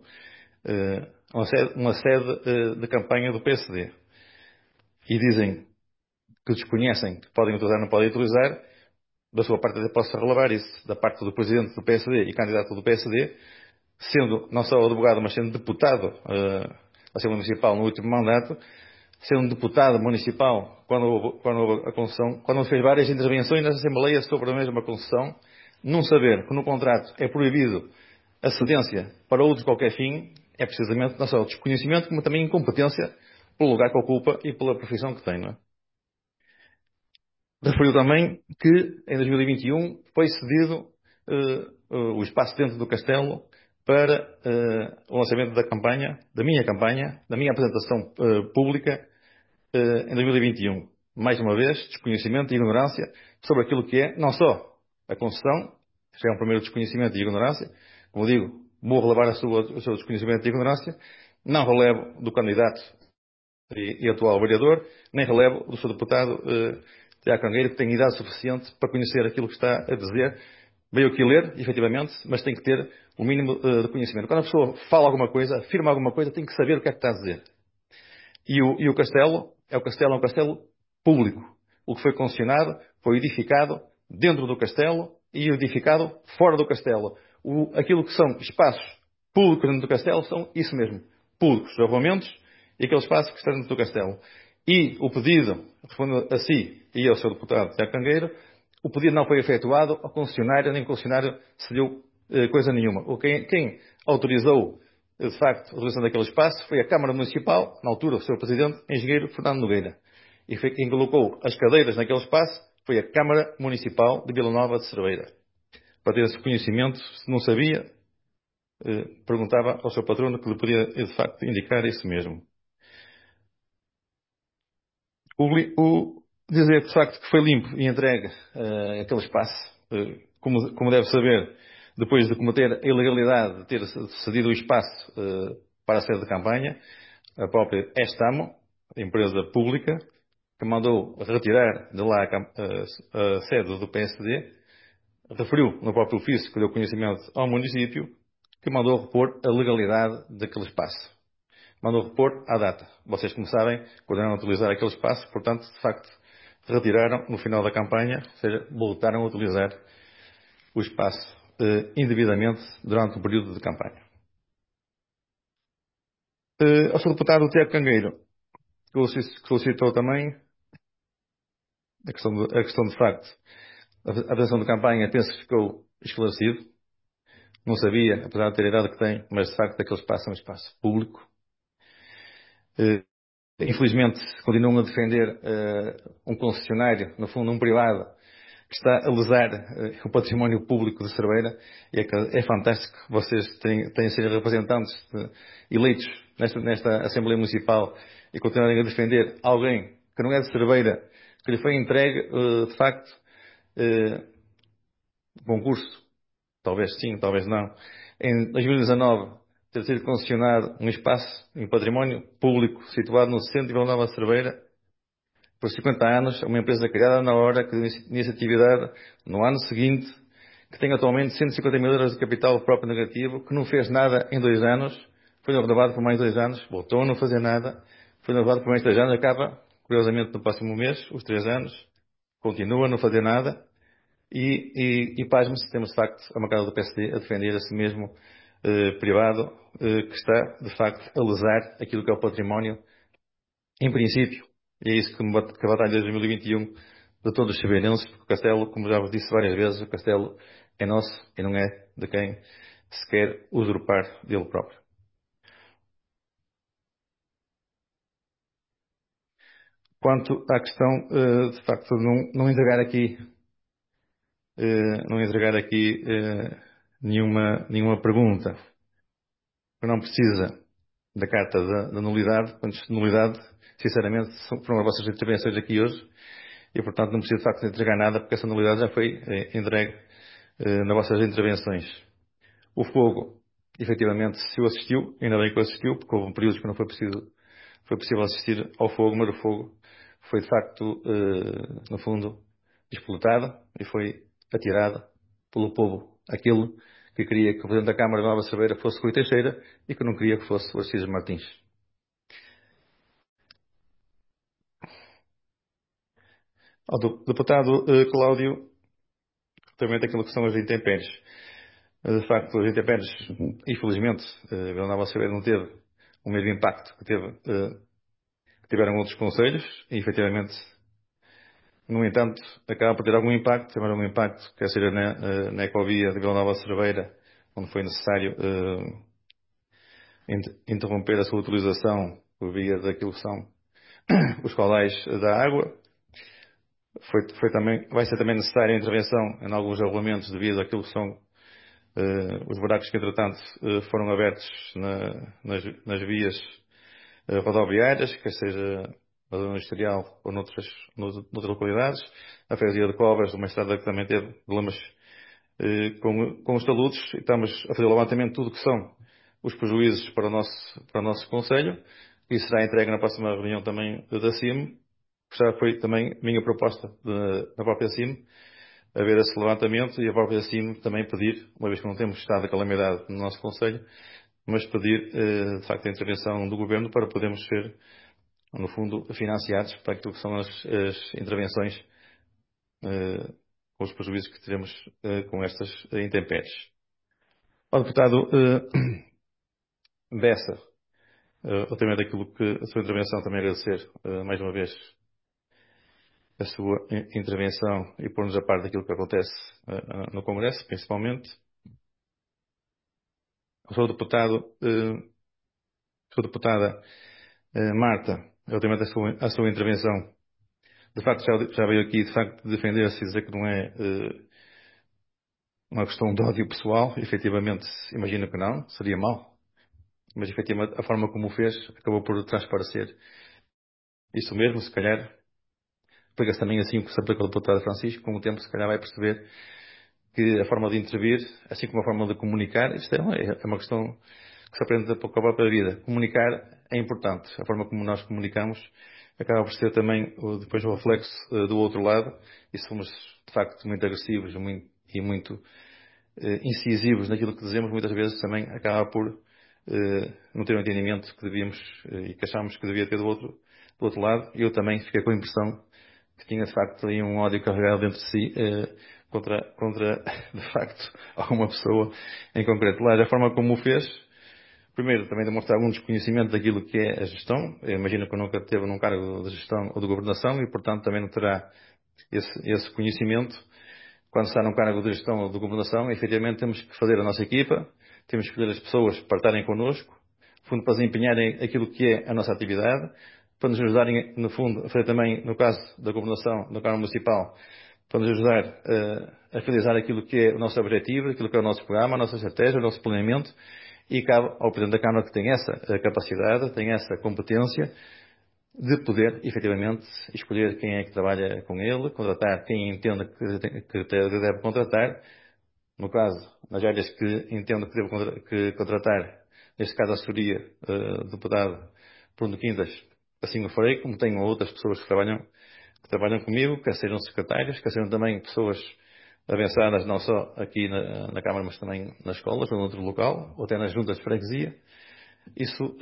M: uma sede de campanha do PSD e dizem que desconhecem, que podem utilizar ou não podem utilizar, da sua parte até posso relevar isso, da parte do Presidente do PSD e candidato do PSD, sendo não só advogado, mas sendo deputado da Assembleia Municipal no último mandato, sendo deputado municipal quando houve a concessão, quando fez várias intervenções na Assembleia sobre a mesma concessão, não saber que no contrato é proibido a cedência para outro qualquer fim, é precisamente não só desconhecimento, como também incompetência pelo lugar que ocupa e pela profissão que tem, não é? Referiu também que em 2021 foi cedido o espaço dentro do Castelo para o lançamento da campanha, da minha apresentação pública em 2021. Mais uma vez, desconhecimento e ignorância sobre aquilo que é não só a concessão, já é um primeiro desconhecimento e ignorância, como digo, vou relevar o seu desconhecimento e ignorância, não relevo do candidato e atual vereador, nem relevo do seu deputado Tiago Cangueiro, que tem idade suficiente para conhecer aquilo que está a dizer. Veio aqui ler, efetivamente, mas tem que ter o mínimo de conhecimento. Quando a pessoa fala alguma coisa, afirma alguma coisa, tem que saber o que é que está a dizer. E o castelo é um castelo público. O que foi concessionado foi edificado dentro do castelo e edificado fora do castelo. Aquilo que são espaços públicos dentro do castelo são isso mesmo, públicos, os arruamentos e aquele espaço que está dentro do castelo. E o pedido, respondendo a si e ao seu deputado Tiago Cangueiro, o pedido não foi efetuado ao concessionário, nem o concessionário cedeu coisa nenhuma. Quem autorizou, de facto, a utilização daquele espaço foi a Câmara Municipal, na altura o seu Presidente, engenheiro Fernando Nogueira. E quem colocou as cadeiras naquele espaço foi a Câmara Municipal de Vila Nova de Cerveira. Para ter esse conhecimento, se não sabia, perguntava ao seu patrono que lhe podia, de facto, indicar isso mesmo. Dizer, de facto, que foi limpo e entregue aquele espaço, como deve saber, depois de cometer a ilegalidade de ter cedido o espaço para a sede de campanha, a própria Estamo, a empresa pública, que mandou retirar de lá a sede do PSD, referiu no próprio ofício que deu conhecimento ao município, que mandou repor a legalidade daquele espaço. Mandou repor à data. Vocês, como sabem, condenaram a utilizar aquele espaço, portanto, de facto, retiraram no final da campanha, ou seja, voltaram a utilizar o espaço indevidamente durante o período de campanha. Ao seu deputado Tiago Cangueiro, que solicitou também a questão de facto, a apresentação de campanha, penso que ficou esclarecido. Não sabia, apesar de ter a idade que tem, mas de facto aquele espaço é um espaço público. Infelizmente, continuam a defender um concessionário, no fundo um privado, que está a lesar o património público de Cerveira, e é fantástico que vocês tenham sido representantes eleitos nesta Assembleia Municipal e continuarem a defender alguém que não é de Cerveira, que lhe foi entregue, de facto, concurso, talvez sim, talvez não, em 2019, ter sido concessionado um espaço, um património público situado no centro de Vila Nova de Cerveira, por 50 anos, uma empresa criada na hora, que inicia atividade no ano seguinte, que tem atualmente 150 mil euros de capital próprio negativo, que não fez nada em 2 anos, foi renovado por mais 2 anos, voltou a não fazer nada, foi renovado por mais 3 anos, acaba, curiosamente, no próximo mês, os 3 anos, continua a não fazer nada, e pasme-se, temos de facto a bancada do PSD a defender esse mesmo privado que está, de facto, a lesar aquilo que é o património em princípio, é isso que a batalha de 2021 de todos os severenses, porque o castelo, como já vos disse várias vezes, o castelo é nosso e não é de quem se quer usurpar dele próprio. Quanto à questão, de facto, de não entregar aqui, nenhuma pergunta, que não precisa da carta da nulidade, quando de nulidade, sinceramente, foram as vossas intervenções aqui hoje, e portanto não precisa de facto de entregar nada, porque essa nulidade já foi entregue nas vossas intervenções. O fogo, efetivamente, se o assistiu, ainda bem que o assistiu, porque houve um período que não foi possível assistir ao fogo, mas o fogo foi de facto, no fundo, explotado e foi atirado pelo povo. Aquele que queria que o Presidente da Câmara de Nova Cerveira fosse Rui Teixeira e que não queria que fosse o Assis Martins. Ao deputado Cláudio, relativamente àquilo que são as intempéries. De facto, as intempéries, infelizmente, Vila Nova de Cerveira não teve o mesmo impacto que tiveram outros concelhos e, efetivamente, no entanto, acaba por ter algum impacto, tem algum impacto, quer seja na ecovia de Vila Nova de Cerveira, onde foi necessário interromper a sua utilização por via daquilo que são os caudais da água. Vai ser também necessária a intervenção em alguns regulamentos devido àquilo que são os buracos que, entretanto, foram abertos nas vias rodoviárias, quer seja na zona industrial ou noutras localidades. A freguesia de Covas, uma estrada que também teve problemas com os taludes. Estamos a fazer o levantamento de tudo o que são os prejuízos para o nosso concelho. Isso será entregue na próxima reunião também da CIM. Já foi também minha proposta da própria CIM, haver esse levantamento e a própria CIM também pedir, uma vez que não temos estado de calamidade no nosso concelho, mas pedir, de facto, a intervenção do Governo para podermos ser, no fundo, financiados para aquilo que são as intervenções com os prejuízos que teremos com estas intempéries. Ao deputado Bessa, relativamente àquilo que a sua intervenção, também agradecer mais uma vez a sua intervenção e pôr-nos a par daquilo que acontece no Congresso, principalmente. A sua deputada Marta, relativamente à sua intervenção, de facto já veio aqui de facto defender-se e dizer que não é uma questão de ódio pessoal. Efetivamente, imagino que não, seria mau, mas efetivamente a forma como o fez acabou por transparecer isso mesmo. Se calhar pega-se também assim o que se aplica ao deputado Francisco, com o tempo se calhar vai perceber que a forma de intervir, assim como a forma de comunicar, isto é uma questão que se aprende com a própria vida. Comunicar é importante. A forma como nós comunicamos acaba por ser também depois o reflexo do outro lado, e se formos de facto muito agressivos e muito incisivos naquilo que dizemos, muitas vezes também acaba por não ter o entendimento que devíamos e que achámos que devia ter do outro lado. Eu também fiquei com a impressão que tinha de facto aí um ódio carregado dentro de si contra de facto alguma pessoa em concreto. Lá, a forma como o fez, primeiro também demonstrar algum desconhecimento daquilo que é a gestão. Eu imagino que nunca teve num cargo de gestão ou de governação e portanto também não terá esse conhecimento. Quando está num cargo de gestão ou de governação, efetivamente temos que fazer a nossa equipa, temos que escolher as pessoas para estarem connosco, no fundo, para desempenharem aquilo que é a nossa atividade, para nos ajudarem, no fundo, a fazer também, no caso da governação, da Câmara Municipal, para nos ajudar a realizar aquilo que é o nosso objetivo, aquilo que é o nosso programa, a nossa estratégia, o nosso planeamento, e cabe ao Presidente da Câmara, que tem essa capacidade, tem essa competência, de poder, efetivamente, escolher quem é que trabalha com ele, contratar quem entenda que deve contratar. No caso, nas áreas que entendo que deve contratar, neste caso a assessoria do deputado Bruno Quintas, assim o farei, como tenho outras pessoas que trabalham comigo, quer sejam secretários, quer sejam também pessoas avançadas, não só aqui na Câmara, mas também nas escolas ou noutro local, ou até nas juntas de freguesia. Isso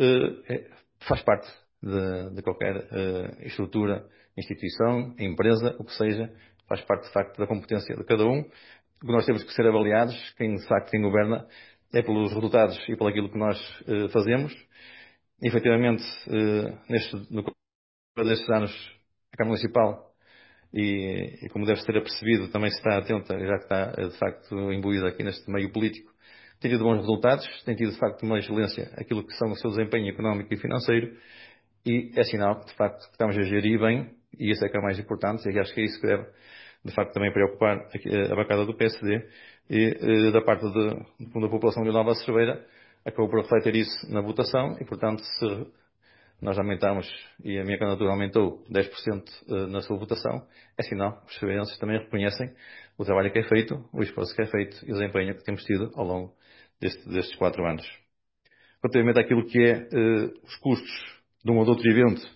M: faz parte de qualquer estrutura, instituição, empresa, o que seja, faz parte de facto da competência de cada um. O que nós temos que ser avaliados, quem de facto quem governa, é pelos resultados e pelo aquilo que nós fazemos. E, efetivamente, no destes anos, a Câmara Municipal, e como deve ser apercebido, também se está atenta, já que está de facto imbuída aqui neste meio político, tem tido bons resultados, tem tido de facto uma excelência aquilo que são o seu desempenho económico e financeiro, e é sinal que de facto estamos a gerir bem, e isso é que é o mais importante, e acho que é isso que deve de facto também preocupar a bancada do PSD, e da parte da população de Nova Cerveira, acabou por refletir isso na votação, e portanto se nós aumentamos, e a minha candidatura aumentou 10% na sua votação, é sinal que os cerveirenses também reconhecem o trabalho que é feito, o esforço que é feito e o desempenho que temos tido ao longo destes 4 anos. Relativamente àquilo que é os custos de um ou de outro evento,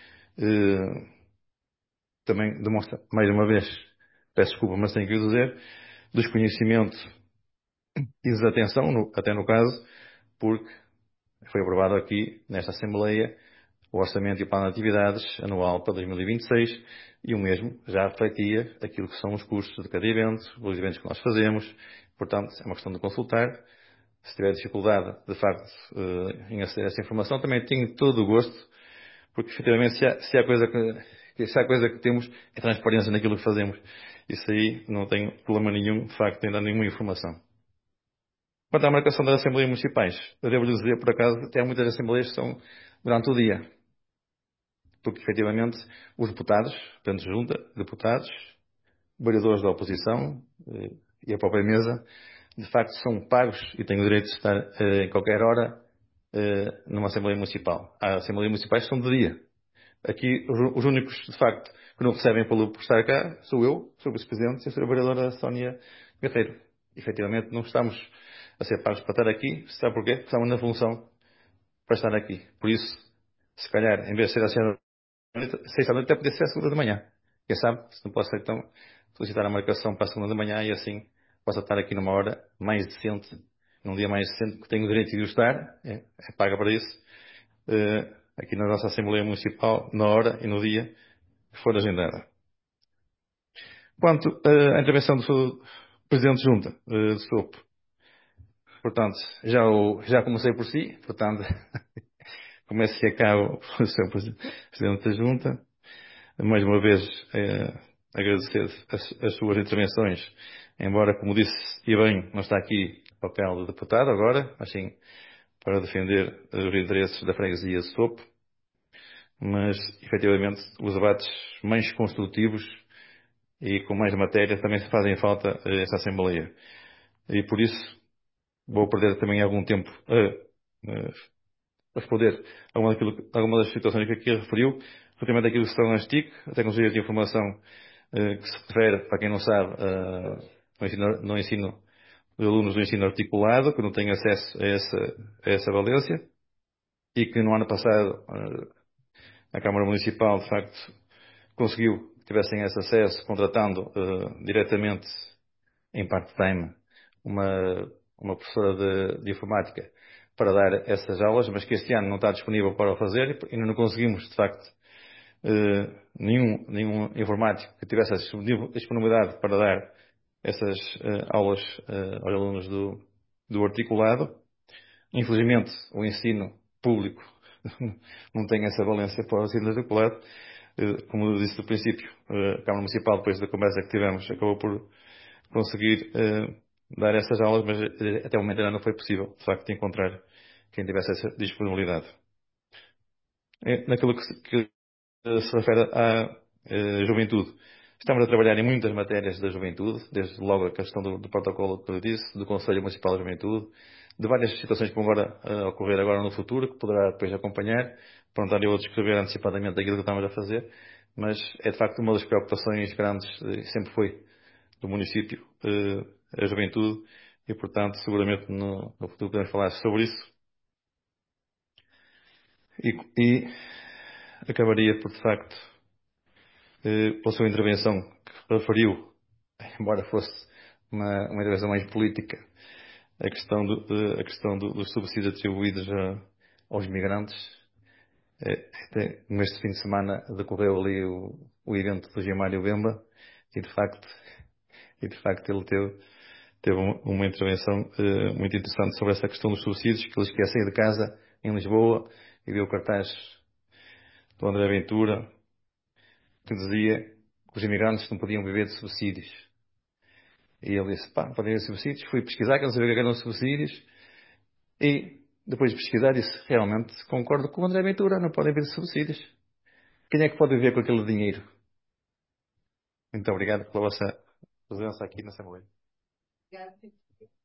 M: também demonstra, mais uma vez, peço desculpa, mas tenho que o dizer, desconhecimento e desatenção, até no caso, porque foi aprovado aqui, nesta Assembleia, o Orçamento e o Plano de Atividades anual para 2026 e o mesmo já refletia aquilo que são os custos de cada evento, os eventos que nós fazemos. Portanto, é uma questão de consultar. Se tiver dificuldade, de facto, em aceder a essa informação, também tenho todo o gosto, porque efetivamente se há coisa que temos é transparência naquilo que fazemos. Isso aí não tenho problema nenhum, de facto, em dar nenhuma informação. Quanto à marcação das Assembleias Municipais, eu devo lhe dizer, por acaso, até há muitas Assembleias que são durante o dia. Porque, efetivamente, os deputados, tanto junta, deputados, vereadores da oposição e a própria mesa, de facto são pagos e têm o direito de estar em qualquer hora numa Assembleia Municipal. As Assembleias Municipais são de dia. Aqui, os únicos, de facto, que não recebem por estar cá sou eu, sou o Vice-Presidente e a Sra. Vereadora Sónia Guerreiro. Efetivamente, não estamos a ser pagos para estar aqui. Sabe porquê? Porque estamos na função para estar aqui. Por isso, se calhar, em vez de ser a Sra. Sexta-noite até podia ser a segunda de manhã. Quem sabe, se não posso então solicitar a marcação para a segunda de manhã e assim possa estar aqui numa hora mais decente, num dia mais decente, que tenho o direito de ir estar, é paga para isso, aqui na nossa Assembleia Municipal, na hora e no dia que for agendada. Quanto à intervenção do seu Presidente de Junta, do SOP, portanto, já comecei por si, portanto, começo e acabo pelo seu Presidente da Junta. Mais uma vez, agradecer as suas intervenções, embora, como disse, e bem, não está aqui o papel do deputado agora, assim, para defender os interesses da freguesia de Sopo, mas, efetivamente, os debates mais construtivos e com mais matéria também fazem falta a esta Assembleia. E, por isso, vou perder também algum tempo a responder a alguma das situações que aqui referiu, relativamente àquilo que se torna as TIC, a tecnologia de informação que se refere, para quem não sabe, no ensino de alunos do ensino articulado, que não têm acesso a essa valência, e que no ano passado a Câmara Municipal, de facto, conseguiu que tivessem esse acesso, contratando diretamente, em part-time, uma professora de informática para dar essas aulas, mas que este ano não está disponível para o fazer e ainda não conseguimos, de facto, nenhum informático que tivesse a disponibilidade para dar essas aulas aos alunos do articulado. Infelizmente, o ensino público não tem essa valência para o ensino articulado. Como eu disse do princípio, a Câmara Municipal, depois da conversa que tivemos, acabou por conseguir dar essas aulas, mas até o momento ainda não foi possível, de facto, encontrar quem tivesse essa disponibilidade. Naquilo que se refere à juventude, estamos a trabalhar em muitas matérias da juventude, desde logo a questão do protocolo que eu disse, do Conselho Municipal da Juventude, de várias situações que vão ocorrer agora no futuro, que poderá depois acompanhar. Pronto, eu vou descrever antecipadamente aquilo que estamos a fazer, mas é de facto uma das preocupações grandes, sempre foi, do município, a juventude, e portanto, seguramente no futuro podemos falar sobre isso. E acabaria por, de facto, pela sua intervenção, que referiu, embora fosse uma intervenção mais política, a questão dos subsídios atribuídos aos migrantes. Neste fim de semana decorreu ali o evento do Gilmário Bemba e de facto ele teve uma intervenção muito interessante sobre essa questão dos subsídios, que ele esquecem de casa em Lisboa e viu o cartaz do André Ventura que dizia que os imigrantes não podiam viver de subsídios. E ele disse, pá, podem viver de subsídios. Fui pesquisar, que não sabia o que eram subsídios. E depois de pesquisar disse, realmente concordo com o André Ventura, não podem viver de subsídios. Quem é que pode viver com aquele dinheiro? Muito obrigado pela vossa presença aqui na Assembleia.